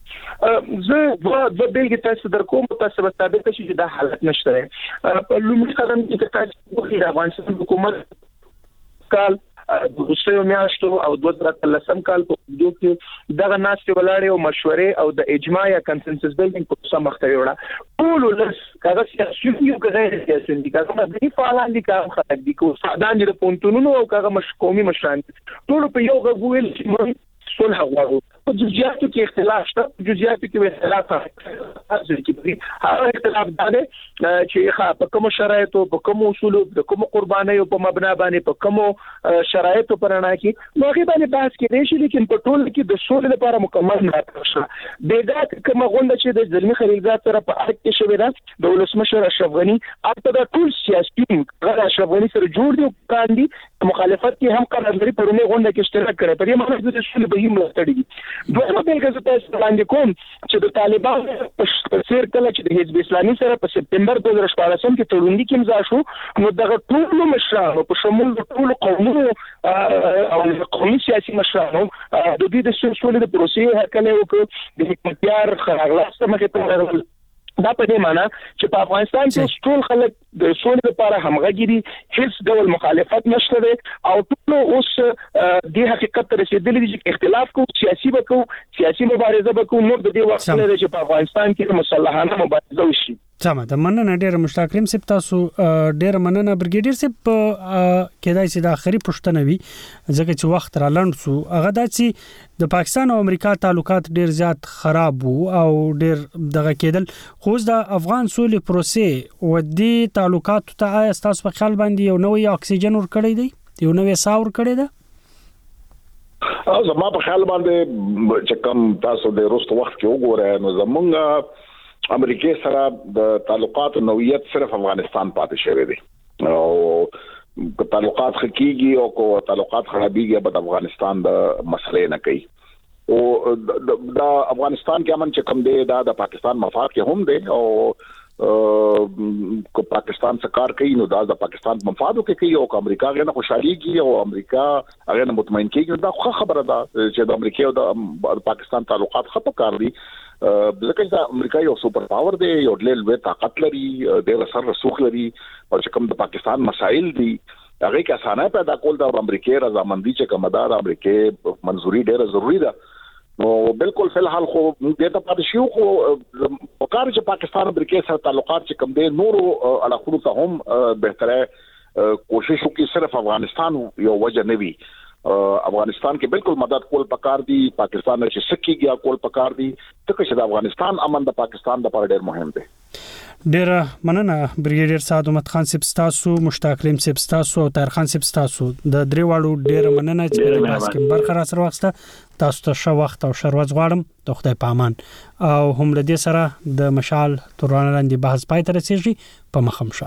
زه دوه دوه بیلګې تاسو درکوم تاسو به ثابت شي چې دا حالت نشته. په لومړي قدم کې تاسو د افغانستان حکومت کال د روسیو میاشتو او دوه زره اتلسم کال په دوه کې دغه ناستې ولاړې او مشورې او د اجماع یا کنسنسس بیلډینګ په څه مخته وړه ټول لس کاغه سیاسي یو غیر سیاسي دي کاغه مدني فعالان دي کاغه خلک دي کو سادان دي د پونتونونو او کاغه مش قومي مشران ټول په یو غو ویل چې موږ صلح غواړو. په جزئیاتو کې اختلاف شته، په جزئیاتو کې اختلاف راځي. هغه اختلاف دی چې ښه په کوم شرایطو، په کوم اصول، په کوم قربانیو په مبنا باندې، په کوم شرایطو پر اړه کې نو هغه باندې بحث کېږي چې لیکن په ټول کې د سولې لپاره مکمل ناکشه. بېدا کوم غونډه چې د زلمی خلیلزاد سره په اړه کې شوې ده د ولسمشر اشرف غنی اته د ټول سیاسي غیر اشرف غنی سره جوړ دي کاندي مخالفت کې هم قرار لري پرونه غونډه کې اشتراک کړي. په دې معنی د سولې به هم ملاتړي دي. دوه بلګه زه تاسو وړاندې کوم چې د طالبان په سیر کله چې د حزب اسلامي سره په سپتمبر دوه زره شپاړسم کې تړون کې امضا شو نو دغه ټول مشرانو په شمول د ټول قومونو او قومي سیاسي مشرانو د دې د سولې د پروسې هرکله وکړ د حکمتیار خراغلاست مخې ته ورغلل. دا په دې معنی چې په افغانستان کې ټول خلک د سولې لپاره همغږي دي، هیڅ ډول مخالفت نشته دی او ټول اوس د حقیقت ته رسیدلي دي چې اختلاف کوو، سیاسي وکړو، سیاسي مبارزه وکړو. نو د دې وخت لري چې په افغانستان کې مسلحانه مبارزه وشي. سمه ده. مننه ډیره مشتاق کریم صاحب، تاسو ډیره مننه. برګیډیر صاحب کېدای شي د اخري پښتنه وي ځکه چې وخت را لنډ سو. هغه د چې د پاکستان او امریکا تعلقات ډیر زیات خراب وو او ډیر دغه کېدل، خو د افغان سولې پروسې و دې تعلقات ته آیا تاسو په خیال باندې یو نوې اکسیجن ور کړی دی، یو نوې سا ور کړی دی؟ او زما په خیال باندې چې کوم تاسو د روست وخت کې وګورئ نو زمونږ امریکای سره د تعلقات نوعیت صرف افغانستان پاتې شوی دی او تعلقات حقيقي او کو تعلقات خرابيږي په افغانستان د مسلې نه کوي او د افغانستان کې امن چې کوم دی دا د پاکستان مفاد کې هم دی او کو پاکستان څخه کار کوي نو دا د پاکستان مفادو کې کوي او امریکا غنه خوشحاليږي او امریکا هغه مطمئن کیږي. دا خو خبره ده چې د امریکا او د پاکستان تعلقات خپل کار دي ځکه چې امریکا یو سپر پاور دی، یو ډېر لوی طاقت لري، ډېر سر رسوخ لري او چې کوم د پاکستان مسایل دي هغه کې اسانه پیدا کول د امریکای رضامندي چې کومه ده د امریکای منځوري ډېره ضروری ده. نو بالکل فل حال خو د ته پاتې شو خو وکړ چې پاکستان امریکای سره تعلقات چې کوم دي نورو علاقو ته هم بهتره کوشش وکړي. صرف افغانستان یو وجه نه وي، افغانستان کې بالکل مدد کول پکار دي، پاکستان چې سکیږي کول پکار دي ځکه چې د افغانستان امن د پاکستان د پر ډېر مهم دی. ډیره مننه برګیډیر سعد احمد خان صاحب تاسو، مشتاق کریم صاحب تاسو او طاهر خان صاحب تاسو د درې واړو ډیره مننه چې په بحث کې برخه را سره واخسته. تاسو ته ښه وخت او شروع غواړم. د خدای په امان او هم له دې سره د مشال توران لاندې بحث پای ته رسیږي. په مخمشه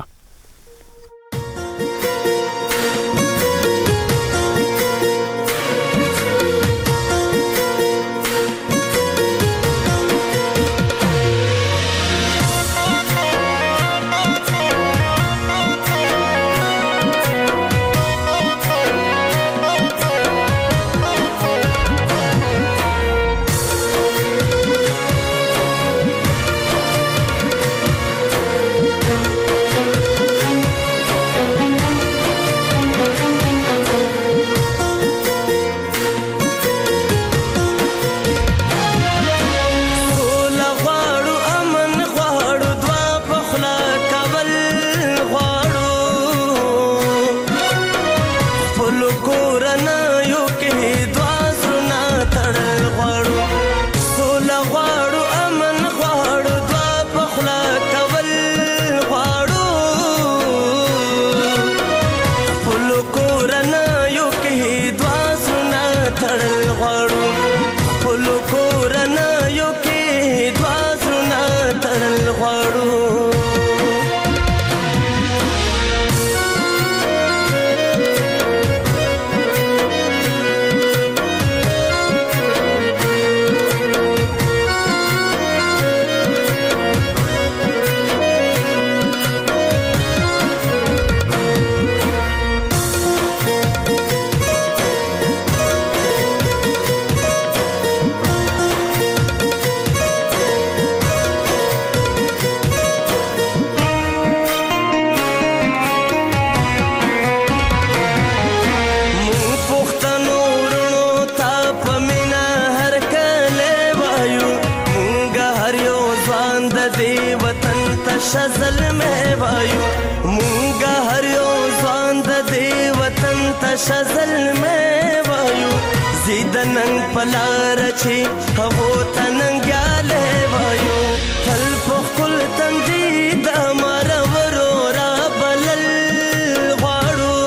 شزل مې وایو مونږه هر یو ځوان د دې وطن ته شزل مې وایو زید ننګ پلار چې هغو ته ننګیالی وایو تل په خپل تندي د مرورو را بلل غواړو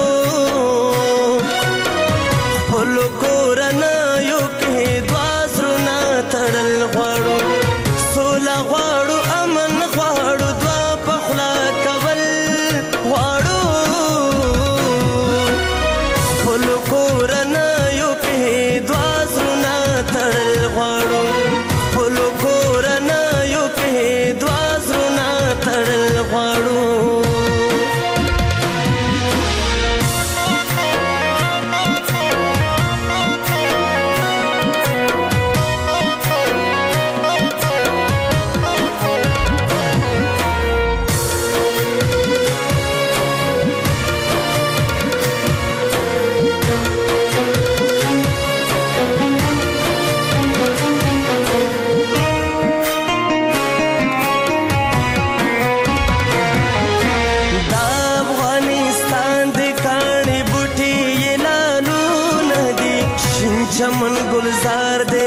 خپلو کورنیو کې دوه زړونه تړل غواړو سوله غواړو امن غواړو دوه په خوله کول غواړو خپلو کورنیو کې دوه زړونه تړل غواړو خپلو کورنیو کې دوه زړونه تړل غواړو چمن گلزار د